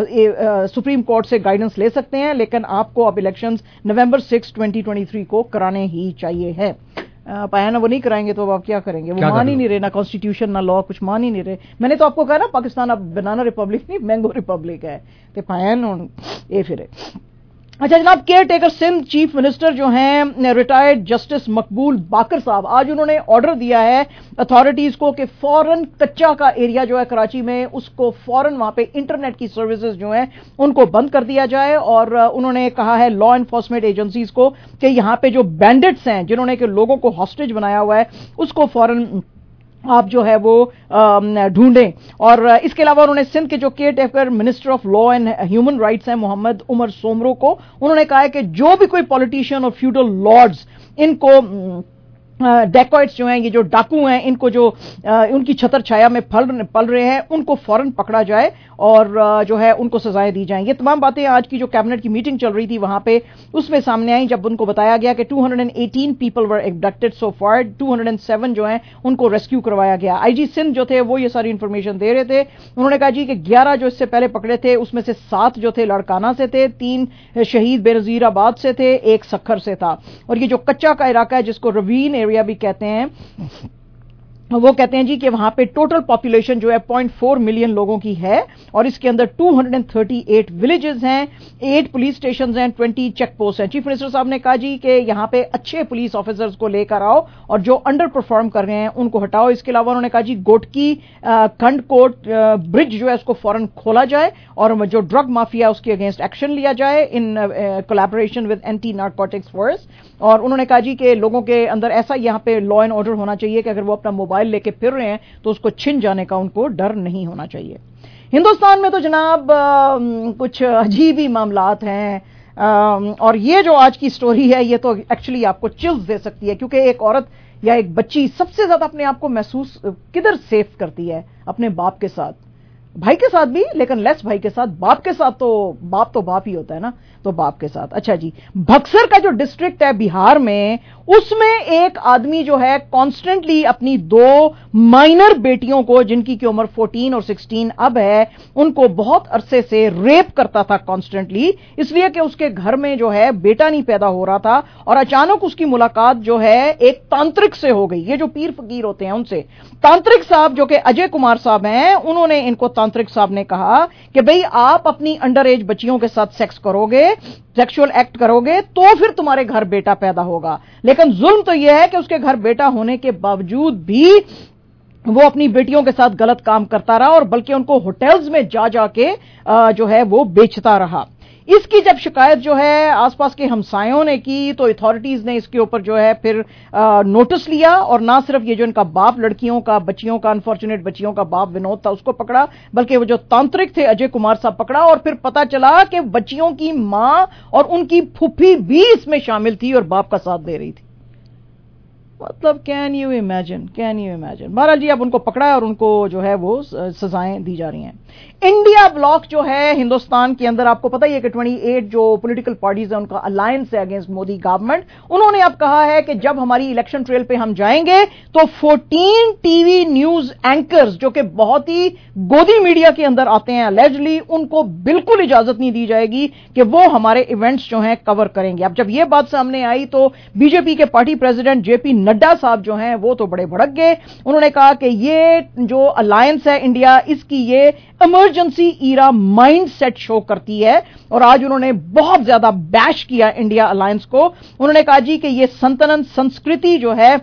सुप्रीम कोर्ट से गाइडेंस ले सकते हैं, लेकिन आपको अब elections November six twenty twenty three को कराने ही चाहिए है। पाया ना वो नहीं कराएंगे तो आप क्या करेंगे, वो मान ही नहीं रहे, ना कॉन्स्टिट्यूशन ना लॉ कुछ मान ही नहीं रहे। मैंने तो आपको कहा ना पाकिस्तान अब बनाना रिपब्लिक नहीं मैंगो रिपब्लिक है, तो पाया ना ये फिर। अच्छा जनाब, caretaker Sindh chief minister जो हैं रिटायर्ड जस्टिस मकबूल बाकर साहब, आज उन्होंने ऑर्डर दिया है अथॉरिटीज को कि फौरन कच्चा का एरिया जो है कराची में उसको फौरन वहां पे इंटरनेट की सर्विसेज जो हैं उनको बंद कर दिया जाए। और उन्होंने कहा है लॉ एनफोर्समेंट एजेंसीज को कि यहां पे जो बैंडिट्स हैं जिन्होंने कि लोगों को हॉस्टेज बनाया हुआ है उसको फौरन आप जो है वो ढूंढें। और इसके अलावा उन्होंने सिंध के जो caretaker minister of law and human rights हैं मोहम्मद उमर सोमरो को उन्होंने कहा है कि जो भी कोई पॉलिटिशियन और फ्यूडल लॉर्ड्स इनको डेकॉइट्स जो हैं, ये जो डाकू हैं, इनको जो उनकी छतर छाया में फल पल रहे हैं, उनको फौरन पकड़ा जाए और जो है उनको सजाएं दी जाएं। ये तमाम बातें आज की जो कैबिनेट की मीटिंग चल रही थी वहां पे उसमें सामने आई, जब उनको बताया गया कि दो सौ अठारह पीपल वर एब्डक्टेड सो फार, दो सौ सात जो हैं उनको रेस्क्यू करवाया गया। आईजी सिंध जो थे वो ये सारी इंफॉर्मेशन दे रहे थे। उन्होंने कहा जी कि ग्यारह जो इससे पहले पकड़े थे उसमें से सात जो थे लड़काना से थे, तीन शहीद बेनजीराबाद से थे, एक सखर से था। और ये जो कच्चा का इलाका है जिसको रवीन एरिया भी कहते हैं, वो कहते हैं जी कि वहां पे टोटल पॉपुलेशन जो है पॉइंट फोर मिलियन लोगों की है और इसके अंदर दो सौ अड़तीस विलेजेस हैं, आठ पुलिस स्टेशंस हैं, बीस चेक पोस्ट हैं। चीफ मिनिस्टर साहब ने कहा जी कि यहां पे अच्छे पुलिस ऑफिसर्स को लेकर आओ और जो अंडर परफॉर्म कर रहे हैं उनको हटाओ। इसके अलावा उन्होंने कहा जी गोटकी खंड कोट ब्रिज जो है उसको फौरन खोला जाए और जो ड्रग माफिया उसके अगेंस्ट एक्शन लिया जाए in collaboration with anti narcotics force. और उन्होंने कहा जी कि लोगों के अंदर ऐसा यहां पे लॉ एंड ऑर्डर होना चाहिए कि अगर वो अपना मोबाइल लेके फिर रहे हैं तो उसको छिन जाने का उनको डर नहीं होना चाहिए। हिंदुस्तान में तो जनाब आ, कुछ अजीब ही मामलात हैं आ, और ये जो आज की स्टोरी है ये तो एक्चुअली आपको चिल्स दे सकती है, क्योंकि एक औरत या एक बच्ची सबसे ज्यादा अपने आप को महसूस किधर सेफ करती है? अपने बाप के साथ, भाई के साथ भी, लेकिन लेस भाई के साथ। बाप के साथ तो बाप तो बाप ही होता है ना, तो बाप के साथ। अच्छा जी, बक्सर का जो डिस्ट्रिक्ट है बिहार में, उसमें एक आदमी जो है कॉन्स्टेंटली अपनी दो माइनर बेटियों को, जिनकी की उम्र चौदह और सोलह अब है, उनको बहुत अरसे से रेप करता था कॉन्स्टेंटली, इसलिए कि उसके घर में जो है बेटा नहीं पैदा हो रहा था। और अचानक उसकी मुलाकात जो है एक तांत्रिक से हो गई, ये जो पीर फकीर होते हैं उनसे। तांत्रिक साहब जो कि अजय कुमार साहब हैं, उन्होंने इनको, तांत्रिक साहब ने कहा कि भाई आप अपनी अंडर एज बच्चियों के साथ सेक्स करोगे, सेक्सुअल एक्ट करोगे तो फिर तुम्हारे घर बेटा पैदा होगा। लेकिन जुल्म तो यह है कि उसके घर बेटा होने के बावजूद भी वो अपनी बेटियों के साथ गलत काम करता रहा और बल्कि उनको होटल्स में जा जाके जो है वो बेचता रहा। इसकी जब शिकायत जो है आसपास के हमसायों ने की तो अथॉरिटीज ने इसके ऊपर जो है फिर नोटिस लिया और ना सिर्फ ये जो इनका बाप, लड़कियों का, बच्चियों का, अनफॉर्चुनेट बच्चियों का बाप विनोद था उसको पकड़ा, बल्कि वो जो तांत्रिक थे अजय कुमार साहब पकड़ा। और फिर पता चला कि बच्चियों की मां और उनकी फूफी भी इसमें शामिल थी और बाप का साथ दे रही थी। मतलब can you imagine, can you imagine. बहरहाल जी अब उनको पकड़ा है और उनको जो है वो सजाएं दी जा रही हैं। इंडिया ब्लॉक जो है हिंदुस्तान के अंदर, आपको पता ही है कि अट्ठाईस जो पॉलिटिकल पार्टीज है उनका अलायंस है अगेंस्ट मोदी गवर्नमेंट। उन्होंने अब कहा है कि जब हमारी इलेक्शन ट्रेल पे हम जाएंगे तो चौदह टीवी न्यूज एंकर्स जो कि बहुत ही गोदी मीडिया के अंदर आते हैं अलेजली, उनको बिल्कुल इजाजत नहीं दी जाएगी कि वो हमारे इवेंट्स जो हैं कवर करेंगे। अब जब ये बात सामने आई तो बीजेपी के पार्टी प्रेसिडेंट जेपी नड्डा साहब जो हैं वो तो बड़े भड़क गए। उन्होंने कहा कि ये जो अलायंस है इंडिया, इसकी ये इमरजेंसी ईरा माइंडसेट शो करती है। और आज उन्होंने बहुत ज्यादा बैश किया इंडिया अलायंस को। उन्होंने कहा जी कि ये सल्तनत संस्कृति जो है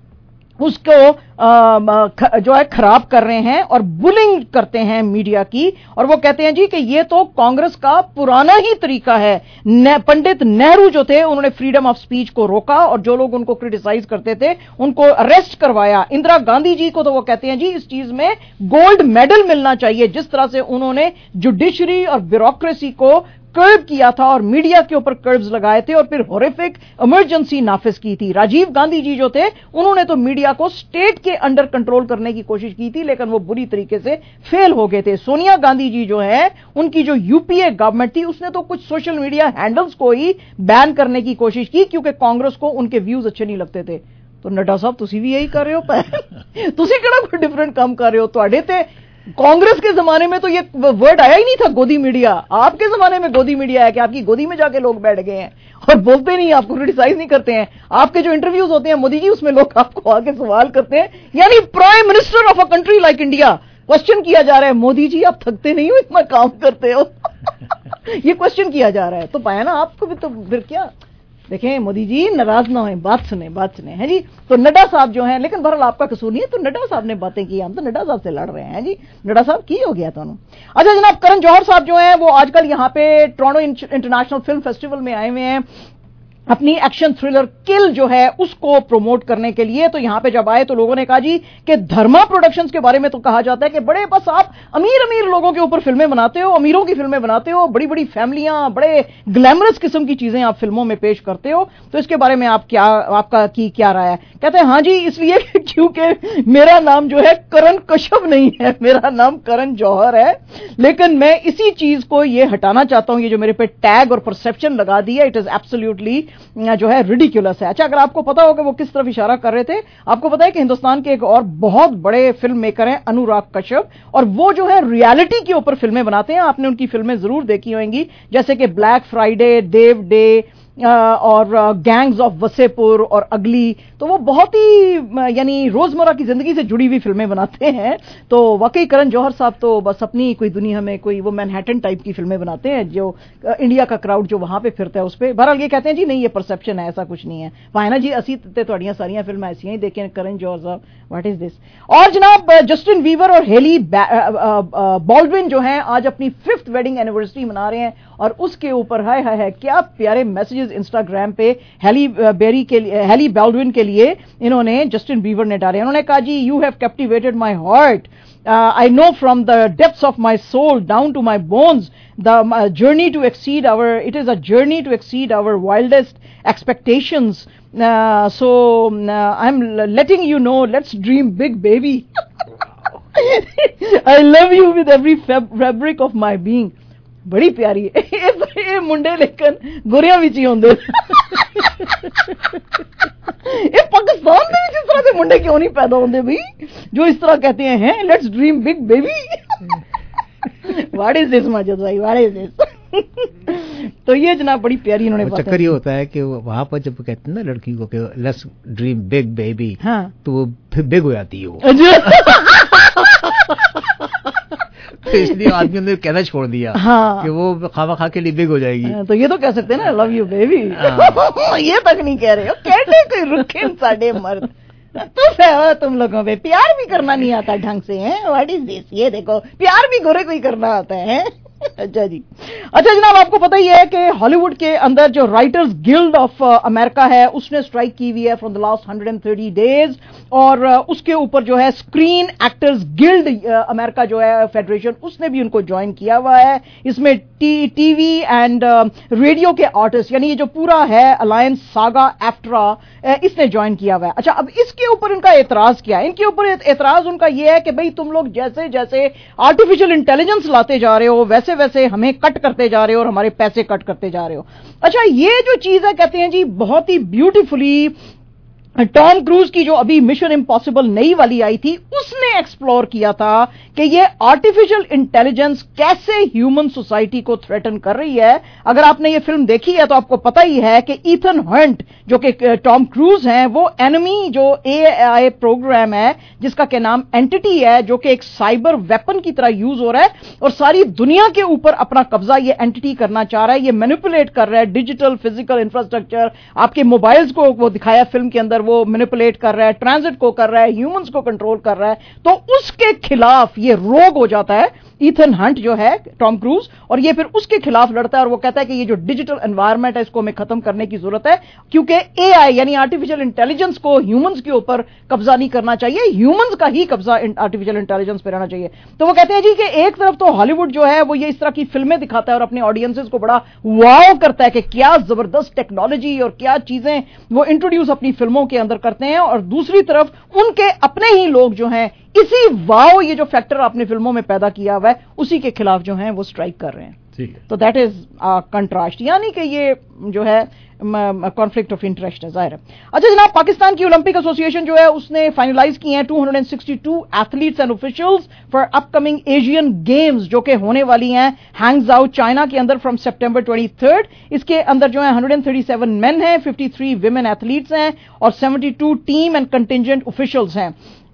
उसको आ, ख, जो है खराब कर रहे हैं और बुलिंग करते हैं मीडिया की। और वो कहते हैं जी कि ये तो कांग्रेस का पुराना ही तरीका है। पंडित नेहरू जो थे उन्होंने फ्रीडम ऑफ स्पीच को रोका और जो लोग उनको क्रिटिसाइज करते थे उनको अरेस्ट करवाया। इंदिरा गांधी जी को तो वो कहते हैं जी इस चीज में गोल्ड मेडल मिलना चाहिए, जिस तरह से उन्होंने जुडिशरी और ब्यूरोक्रेसी को कर्व किया था और मीडिया के ऊपर कर्व्स लगाए थे और फिर हॉरिफिक इमरजेंसी नाफिज की थी। राजीव गांधी जी जो थे उन्होंने तो मीडिया को स्टेट के अंडर कंट्रोल करने की कोशिश की थी, लेकिन वो बुरी तरीके से फेल हो गए थे। सोनिया गांधी जी जो है उनकी जो यूपीए गवर्नमेंट थी उसने तो कुछ सोशल मीडिया हैंडल्स को ही बैन करने की कोशिश की क्योंकि कांग्रेस को उनके व्यूज अच्छे नहीं लगते थे। तो नड्डा साहब तुसी भी यही कर रहे हो, तुसी केड़ा कोई डिफरेंट काम कर रहे हो? तुहाडे ते कांग्रेस के जमाने में तो ये वर्ड आया ही नहीं था गोदी मीडिया। आपके जमाने में गोदी मीडिया है कि आपकी गोदी में जाके लोग बैठ गए हैं और बोलते नहीं, आपको क्रिटिसाइज नहीं करते हैं। आपके जो इंटरव्यूज होते हैं मोदी जी उसमें लोग आपको आके सवाल करते हैं, यानी prime minister of a country like India question किया जा रहा है, मोदी जी आप थकते नहीं हो, इतना काम करते हो ये क्वेश्चन किया जा रहा है। तो पाया ना आपको भी, तो फिर क्या। देखें मोदी जी नाराज ना होए, बात सुने बात सुने हैं जी। तो नड्डा साहब जो हैं, लेकिन बहरहाल आपका कसूर नहीं है, तो नड्डा साहब ने बातें की, हम तो नड्डा साहब से लड़ रहे हैं जी। नड्डा साहब की हो गया था। अच्छा जनाब, करण जौहर साहब जो हैं वो आजकल यहाँ पे टोरंटो इंटरनेशनल फिल्म फेस्टिवल में आए हुए हैं अपनी एक्शन थ्रिलर किल जो है उसको प्रमोट करने के लिए। तो यहां पे जब आए तो लोगों ने कहा जी कि धर्मा प्रोडक्शंस के बारे में तो कहा जाता है कि बड़े बस आप अमीर अमीर लोगों के ऊपर फिल्में बनाते हो, अमीरों की फिल्में बनाते हो, बड़ी बड़ी फैमिलियां, बड़े ग्लैमरस किस्म की चीजें आप फिल्मों में पेश करते हो, तो इसके बारे में आप क्या आपका की क्या राय है? कहते हैं हाँ जी इसलिए क्योंकि मेरा नाम जो है करण कश्यप नहीं है, मेरा नाम करण जौहर है, लेकिन मैं इसी चीज को ये हटाना चाहता हूं, ये जो मेरे पे टैग और परसेप्शन लगा दी है, इट इज एब्सोल्युटली जो है रिडिकुलस है। अच्छा, अगर आपको पता हो कि वो किस तरफ इशारा कर रहे थे, आपको पता है कि हिंदुस्तान के एक और बहुत बड़े फिल्म मेकर हैं अनुराग कश्यप, और वो जो है रियलिटी के ऊपर फिल्में बनाते हैं। आपने उनकी फिल्में जरूर देखी होंगी, जैसे कि ब्लैक फ्राइडे, देव डे और गैंग्स ऑफ वसेपुर और अगली। तो वो बहुत ही यानी रोजमर्रा की जिंदगी से जुड़ी हुई फिल्में बनाते हैं। तो वाकई करण जौहर साहब तो बस अपनी कोई दुनिया में, कोई वो मैनहट्टन टाइप की फिल्में बनाते हैं, जो इंडिया का क्राउड जो वहां पे फिरता है उस पर। बहरहाल ये कहते हैं जी नहीं ये परसेप्शन है, ऐसा कुछ नहीं है। वहां ना जी असी ते थोड़ियां सारियां फिल्में ऐसी ही देखें करण जौहर साहब, व्हाट इज दिस। और जनाब जस्टिन वीवर और हेली बॉल्डविन जो हैं आज अपनी फिफ्थ वेडिंग एनिवर्सरी मना रहे हैं, और उसके ऊपर हाय हाय है क्या प्यारे मैसेजेस इंस्टाग्राम पे हेली बेरी के लिए, हेली बॉल्डविन के लिए इन्होंने जस्टिन बीवर ने डाले। उन्होंने कहा जी you have captivated my heart, I know from the depths of my soul down to my bones the journey to exceed our, it is a journey to exceed our wildest expectations, so I am letting you know let's dream big baby, I love you with every fabric of my being. बड़ी प्यारी है ये मुंडे, लेकिन गोरिया विच ही होंदे। ये पाकिस्तान में इस तरह से मुंडे क्यों नहीं पैदा होंदे भाई, जो इस तरह कहते हैं let's dream big baby. What is this Majid भाई, व्हाट इज दिस। तो ये जनाब बड़ी प्यारी इन्होंने बात। चक्कर ये होता है कि वहां पर जब कहते हैं ना लड़की को कि लेट्स ड्रीम बिग बेबी, हाँ, तो वो फिर बिग हो जाती है वो। तो इसलिए आदमी ने कहना छोड़ दिया हाँ। कि वो खावा खा के लिए बिग हो जाएगी। तो ये तो कह सकते हैं ना लव यू बेबी, ये तक नहीं कह रहे हो, कहते कोई रुखे साढ़े मर्द तो तुम लोगों पे प्यार भी करना नहीं आता ढंग से है, व्हाट इज दिस। ये देखो प्यार भी गोरे को ही करना आता है। अच्छा जी, अच्छा जनाब आपको पता ही है कि हॉलीवुड के अंदर जो राइटर्स गिल्ड ऑफ अमेरिका है उसने स्ट्राइक की हुई है for the last one hundred thirty days, और uh, उसके ऊपर जो है स्क्रीन एक्टर्स गिल्ड अमेरिका जो है फेडरेशन, उसने भी उनको ज्वाइन किया हुआ है। इसमें टी टीवी एंड रेडियो के आर्टिस्ट, यानी ये जो पूरा है अलायंस सागा एफ्ट्रा, इसने ज्वाइन किया हुआ है। अच्छा, अब इसके ऊपर इनका एतराज क्या है? इनके ऊपर एतराज उनका यह है कि भाई तुम लोग जैसे जैसे आर्टिफिशियल इंटेलिजेंस लाते जा रहे हो वैसे वैसे हमें कट करते जा रहे हो और हमारे पैसे कट करते जा रहे हो। अच्छा, ये जो चीज है कहते हैं जी बहुत ही ब्यूटीफुली टॉम क्रूज की जो अभी मिशन इम्पॉसिबल नई वाली आई थी उसने एक्सप्लोर किया था कि ये आर्टिफिशियल इंटेलिजेंस कैसे ह्यूमन सोसाइटी को थ्रेटन कर रही है। अगर आपने ये फिल्म देखी है तो आपको पता ही है कि ईथन हंट जो कि टॉम क्रूज हैं वो एनिमी जो एआई प्रोग्राम है जिसका के नाम एंटिटी है, जो कि एक साइबर वेपन की तरह यूज हो रहा है और सारी दुनिया के ऊपर अपना कब्जा ये एंटिटी करना चाह रहा है। ये मैनिपुलेट कर रहा है डिजिटल फिजिकल इंफ्रास्ट्रक्चर, आपके मोबाइल्स को वो दिखाया फिल्म के अंदर, वो मैनिपुलेट कर रहा है, ट्रांजिट को कर रहा है, ह्यूमंस को कंट्रोल कर रहा है। तो उसके खिलाफ ये रोग हो जाता है ईथन हंट जो है टॉम क्रूज, और ये फिर उसके खिलाफ लड़ता है और वो कहता है कि ये जो डिजिटल एनवायरनमेंट है इसको हमें खत्म करने की जरूरत है, क्योंकि एआई यानी आर्टिफिशियल इंटेलिजेंस को ह्यूमंस के ऊपर कब्जा नहीं करना चाहिए, ह्यूमंस का ही कब्जा आर्टिफिशियल इंटेलिजेंस पे रहना चाहिए। तो वो कहते हैं जी कि एक तरफ तो हॉलीवुड जो है वो ये इस तरह की फिल्में दिखाता है और अपने ऑडियंसेस को बड़ा वाव करता है कि क्या जबरदस्त टेक्नोलॉजी और क्या चीजें वो इंट्रोड्यूस अपनी फिल्मों के अंदर करते हैं, और दूसरी तरफ उनके अपने ही लोग जो हैं इसी वाव ये जो फैक्टर आपने फिल्मों में पैदा किया हुआ है उसी के खिलाफ जो है वो स्ट्राइक कर रहे हैं। तो दैट इज कंट्रास्ट, यानी कि ये जो है कॉन्फ्लिक्ट ऑफ इंटरेस्ट है, जाहिर है। अच्छा जनाब, पाकिस्तान की ओलंपिक एसोसिएशन जो है उसने फाइनलाइज किए हैं two sixty two athletes and officials for upcoming Asian Games जो कि होने वाली हैं हैंगजाओ चाइना के अंदर फ्रॉम सितंबर ट्वेंटी थर्ड। इसके अंदर जो है one hundred thirty seven men हैं, फिफ्टी थ्री विमेन एथलीट्स हैं और seventy two team and contingent officials हैं।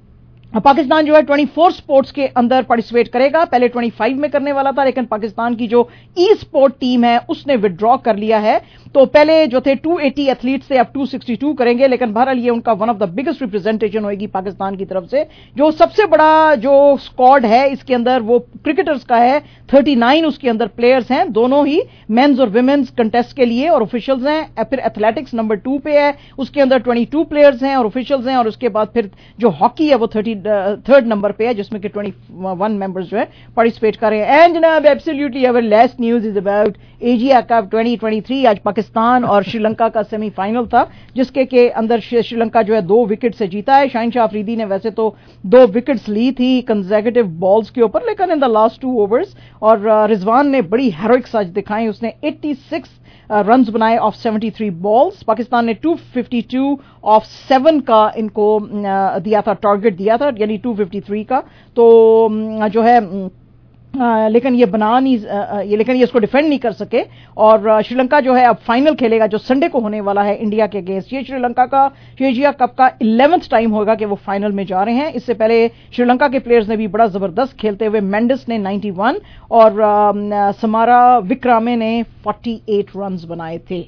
पाकिस्तान जो है चौबीस स्पोर्ट्स के अंदर पार्टिसिपेट करेगा। पहले पच्चीस में करने वाला था, लेकिन पाकिस्तान की जो ई स्पोर्ट टीम है उसने विड्रॉ कर लिया है। तो पहले जो थे दो सौ अस्सी एथलीट्स थे, अब दो सौ बासठ करेंगे, लेकिन बहरहाल ये उनका one of the biggest representation होगी पाकिस्तान की तरफ से। जो सबसे बड़ा जो स्क्वाड है इसके अंदर वो क्रिकेटर्स का है, उनतालीस उसके अंदर प्लेयर्स हैं, दोनों ही मेंस और विमेंस कंटेस्ट के लिए, और ऑफिशियल्स हैं। फिर एथलेटिक्स नंबर टू पे है, उसके अंदर बाईस प्लेयर्स हैं और ऑफिशियल्स हैं, और उसके बाद फिर जो हॉकी है वो तीस थर्ड नंबर पे है, जिसमें कि इक्कीस मेंबर्स जो है पार्टिसिपेट कर रहे हैं। एंड जनाब absolutely our last news is about Asia cup twenty twenty three. आज पाकिस्तान और श्रीलंका का सेमीफाइनल था, जिसके के अंदर श्रीलंका जो है दो विकेट से जीता है। शाहीन शाह अफरीदी ने वैसे तो दो विकेट्स ली थी कंसेक्यूटिव बॉल्स के ऊपर, लेकिन in the last two overs, और रिजवान ने बड़ी हेरोइक्स आज दिखाई, उसने छियासी रन्स बनाए ऑफ तिहत्तर बॉल्स। पाकिस्तान ने दो सौ बावन ऑफ सेवन का इनको दिया था, टारगेट दिया था, यानी दो सौ तिरेपन का। तो जो है आ, लेकिन ये बना नहीं ये लेकिन ये इसको डिफेंड नहीं कर सके, और श्रीलंका जो है अब फाइनल खेलेगा जो संडे को होने वाला है इंडिया के अगेंस्ट। ये श्रीलंका का एशिया कप का इलेवेंथ टाइम होगा कि वो फाइनल में जा रहे हैं। इससे पहले श्रीलंका के प्लेयर्स ने भी बड़ा जबरदस्त खेलते हुए, मेंडिस ने इक्यानवे और आ, समारा विक्रामे ने अड़तालीस रन्स बनाए थे।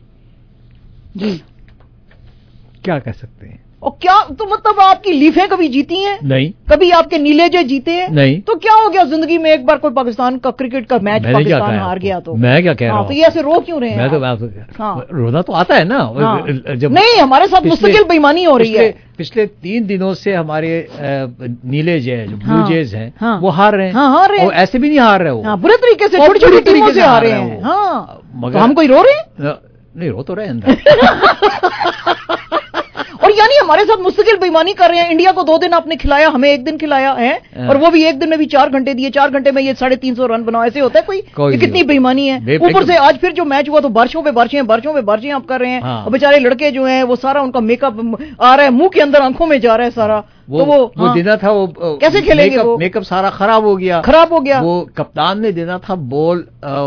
जी क्या कह सकते हैं। और क्या तो मतलब आपकी लीफें कभी जीती हैं? नहीं। कभी आपके नीलेजे जीते हैं? नहीं। तो क्या हो गया जिंदगी में एक बार कोई पाकिस्तान का क्रिकेट का मैच पाकिस्तान हार गया तो? मैं क्या कह रहा हूं? तो ये ऐसे रो क्यों रहे हैं? मैं तो बात हाँ। रोना तो आता है ना। हाँ। जब नहीं, हमारे साथ मुस्तकिल बेईमानी हो रही है। पिछले तीन दिनों से हमारे नीलेज है, जो ब्लू जेज हैं, हाँ। वो हार रहे हैं। हाँ, हार रहे हैं। ऐसे भी नहीं हार रहे हो, बुरे तरीके से, छोटी छोटी टीमों से हार रहे हैं। हाँ, मगर हम कोई रो रहे हैं? नहीं, रो तो रहे अंदर। और यानी हमारे साथ मुस्तकिल बेईमानी कर रहे हैं। इंडिया को दो दिन आपने खिलाया, हमें एक दिन खिलाया है, और वो भी एक दिन में भी चार घंटे दिए, चार घंटे में ये साढ़े तीन सौ रन बनाओ। ऐसे होता है कोई? कोई ये कितनी बेईमानी है। ऊपर से आज फिर जो मैच हुआ तो बारिशों पे बारिशें बारिशों पे बारिशें आप कर रहे हैं। हाँ। और बेचारे लड़के जो हैं वो सारा उनका मेकअप आ रहा है, मुंह के अंदर, आंखों में जा रहा है सारा। वो तो वो, वो हाँ। देना था, वो कैसे खेलेंगे? मेकअप, वो मेकअप सारा खराब हो गया खराब हो गया। वो कप्तान ने देना था बॉल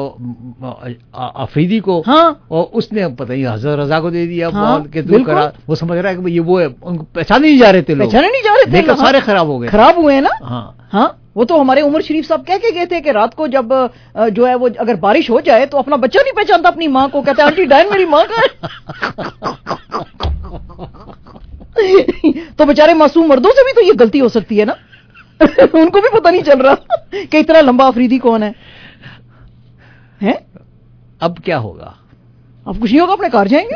अफरीदी को, हाँ। और उसने पता नहीं हजर रजा को दे दिया हाँ। बॉल के थ्रू करा। वो समझ रहा है कि ये वो है, उनको पहचाने नहीं जा रहे थे, लोग पहचाने नहीं जा रहे थे, मेकअप सारे खराब हो गए, खराब हुए हैं ना। हाँ हाँ, वो तो हमारे उमर शरीफ साहब कह के गए थे कि रात को जब जो है वो अगर बारिश हो जाए तो अपना बच्चा नहीं पहचानता अपनी माँ को, कहते आंटी डायन मेरी माँ का है। तो बेचारे मासूम मर्दों से भी तो ये गलती हो सकती है ना। उनको भी पता नहीं चल रहा कि इतना लंबा अफरीदी कौन है, हैं? अब क्या होगा? अब कुछ नहीं होगा, अपने कार जाएंगे।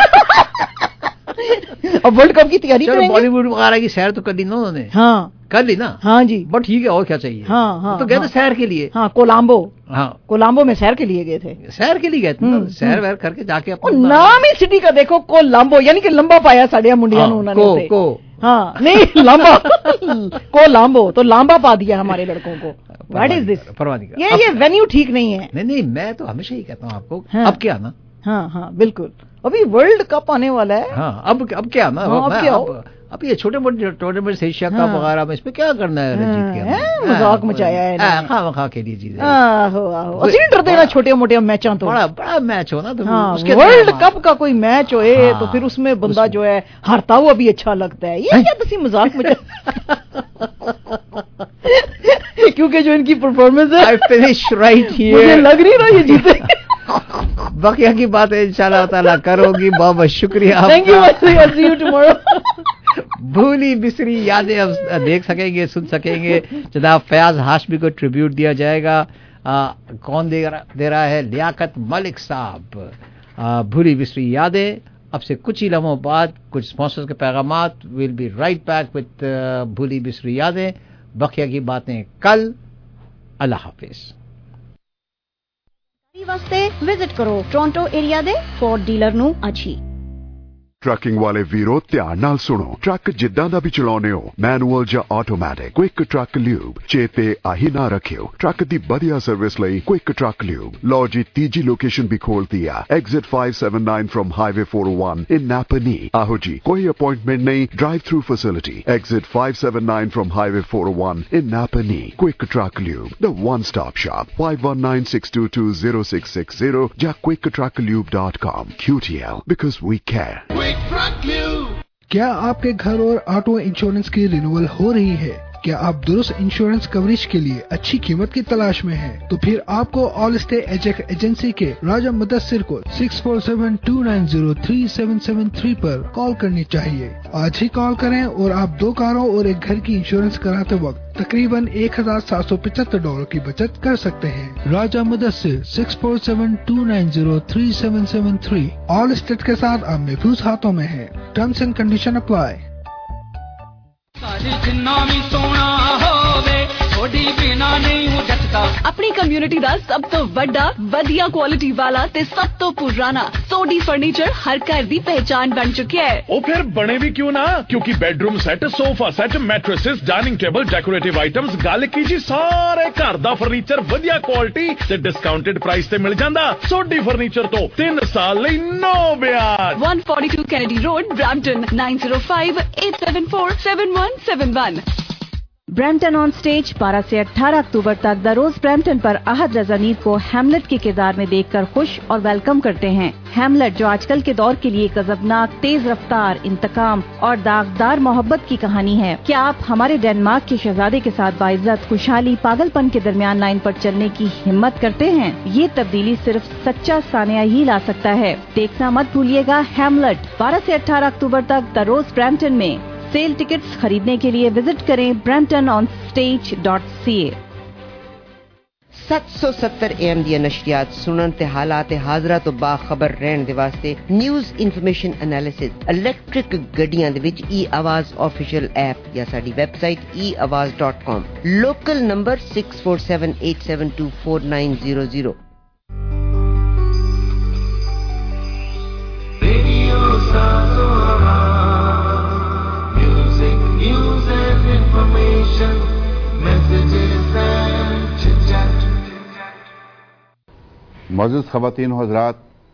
अब वर्ल्ड कप की तैयारी करेंगे। बॉलीवुड वगैरह की सैर तो कर ली ना उन्होंने। हाँ, कर ली ना। हाँ जी, बट ठीक है, और क्या चाहिए। हाँ हाँ, तो गए हाँ, थे सैर के लिए। हाँ, कोलंबो। हाँ, कोलंबो में सैर के लिए गए थे। सैर के लिए गए थे, सैर वैर करके जाके अपना नाम ही सिटी का देखो, कोलंबो, यानी कि लंबा पाया साड़िया मुंडिया उन्होंने को। हाँ, नहीं लांबा को लांबो, तो लांबा पा दिया हमारे लड़कों को। What is this? परवाह नहीं। ये ये वेन्यू ठीक नहीं है। नहीं नहीं, मैं तो हमेशा ही कहता हूँ आपको, हाँ। अब क्या ना। हाँ हाँ बिल्कुल, अभी वर्ल्ड कप आने वाला है। हाँ, अब अब क्या ना, हाँ, अब क्या हो? अब ये छोटे मोटे टूर्नामेंट एशिया कप वगैरह में इसमें क्या करना है? रंजीत के मजाक मचाया है, खा खा के लिए चीजें। आहो आहो, असली डर देना छोटे मोटे मैच तो बड़ा बड़ा मैच हो ना, तो उसके वर्ल्ड कप का कोई मैच हो तो फिर उसमें बंदा जो है हारता हुआ भी अच्छा लगता है। ये क्या तुसी मजाक मचा? क्योंकि जो इनकी परफॉर्मेंस है, आई फिनिश राइट हियर, मुझे लग नहीं रहा ये जीते। बकिया की बात है इंशाल्लाह ताला करोगी। बहुत बहुत शुक्रिया, thank you, I see you tomorrow. भूली बिसरी यादें अब देख सकेंगे, सुन सकेंगे। जनाब फयाज हाशमी को ट्रिब्यूट दिया जाएगा। आ, कौन दे रहा, दे रहा है? लियाकत मलिक साहब। भूली बिसरी यादें। अब से कुछ ही लम्हों बाद कुछ स्पॉन्सर्स के पैगामात। Will be right back with भूली बिसरी यादें। बकिया की बातें कल। अल्लाह हाफिज। वास्ते विजिट करो टोरंटो एरिया दे फोर्ड डीलर ਨੂੰ ਅੱਜ ਹੀ। ट्रकिंग वाले वीरो ध्यान नाल सुनो। ट्रक जिद्दां दा भी चलाउने हो, मैनुअल या ऑटोमैटिक, क्विक ट्रक ल्यूब चेते आही ना रखियो। ट्रक दी बढ़िया सर्विस लई क्विक ट्रक ल्यूब। लो जी तीजी लोकेशन भी खोल दिया, exit five seven nine from highway four O one in Napanee. आहो जी, कोई अपॉइंटमेंट नहीं, drive through facility, exit five seven nine from highway four O one in Napanee. Quick truck lube, the one stop shop. Five one nine six two two zero six six zero या quick truck lube dot com. Q T L, because we care. क्या आपके घर और auto insurance की renewal हो रही है? क्या आप दुरुस्त इंश्योरेंस कवरेज के लिए अच्छी कीमत की तलाश में हैं? तो फिर आपको ऑल स्टे एजेक एजेंसी के राजा मुदस्सिर को six four seven two nine zero three seven seven three पर कॉल करनी चाहिए। आज ही कॉल करें और आप दो कारों और एक घर की इंश्योरेंस कराते वक्त तकरीबन एक हजार सात सौ पचहत्तर डॉलर की बचत कर सकते हैं। Raja Mudassir six four seven two nine zero three seven seven three Allstate के साथ आप महफूज हाथों में हैं। Terms and condition apply. अपनी कम्युनिटी ਦਾ ਸਭ ਤੋਂ ਵੱਡਾ ਵਧੀਆ ਕੁਆਲਿਟੀ ਵਾਲਾ ਤੇ ਸਭ ਤੋਂ ਪੁਰਾਣਾ ਸੋਡੀ ਫਰਨੀਚਰ ਹਰ ਘਰ ਦੀ ਪਹਿਚਾਨ ਬਣ ਚੁੱਕਿਆ ਹੈ। ਉਹ ਫਿਰ ਬਣੇ ਵੀ ਕਿਉਂ ਨਾ, ਕਿਉਂਕਿ bedroom set, sofa set, mattresses, dining table, decorative items, ਗੱਲ ਕੀ ਜੀ ਸਾਰੇ ਘਰ ਦਾ ਫਰਨੀਚਰ ਵਧੀਆ ਕੁਆਲਿਟੀ ਤੇ ਡਿਸਕਾਊਂਟਡ ਪ੍ਰਾਈਸ ਤੇ ਮਿਲ ਜਾਂਦਾ। ਸੋਡੀ ਫਰਨੀਚਰ ਤੋਂ ਤਿੰਨ ਸਾਲ ਲਈ ਨੋ ਵਿਆਜ। one forty-two Kennedy Road, Brampton, nine zero five eight seven four seven one seven one। Brampton on stage बारह से अठारह अक्टूबर तक द रोज ब्रैम्पटन पर अहद रजा नीद को हैमलेट के किरदार में देखकर खुश और वेलकम करते हैं। हैमलेट जो आजकल के दौर के लिए गजबनाक, तेज रफ्तार, इंतकाम और दागदार मोहब्बत की कहानी है। क्या आप हमारे डेनमार्क के शहजादे के साथ बाइज्जत, खुशहाली, पागलपन के दरमियान लाइन पर चलने की हिम्मत करते हैं? ये तब्दीली सिर्फ सच्चा सानिया ही ला सकता है। देखना मत भूलिएगा हैमलेट बारह से अठारह अक्टूबर तक द रोज ब्रैम्पटन में। सेल टिकट्स खरीदने के लिए विजिट करें Brampton on stage dot C A. सत्त सौ सत्तर ए एम ਦੀਆਂ ਨਸ਼ਰੀਆਤ ਸੁਣਨ ਤੇ ਹਾਲਾਤ ਹਾਜ਼ਰਾ ਤੋਂ ਬਾਖਬਰ ਰਹਿਣ ਦੇ ਵਾਸਤੇ ਨਿਊਜ਼ ਇਨਫੋਰਮੇਸ਼ਨ ਐਨਾਲਿਸਿਸ ਇਲੈਕਟ੍ਰਿਕ ਗੱਡੀਆਂ ਦੇ ਵਿੱਚ ਈ ਆਵਾਜ਼ ਆਫੀਸ਼ੀਅਲ ਐਪ ਜਾਂ ਸਾਡੀ website e awaz dot com। Local number six four seven eight seven two four nine zero zero। मौजूद ख़वातीन हज़रात,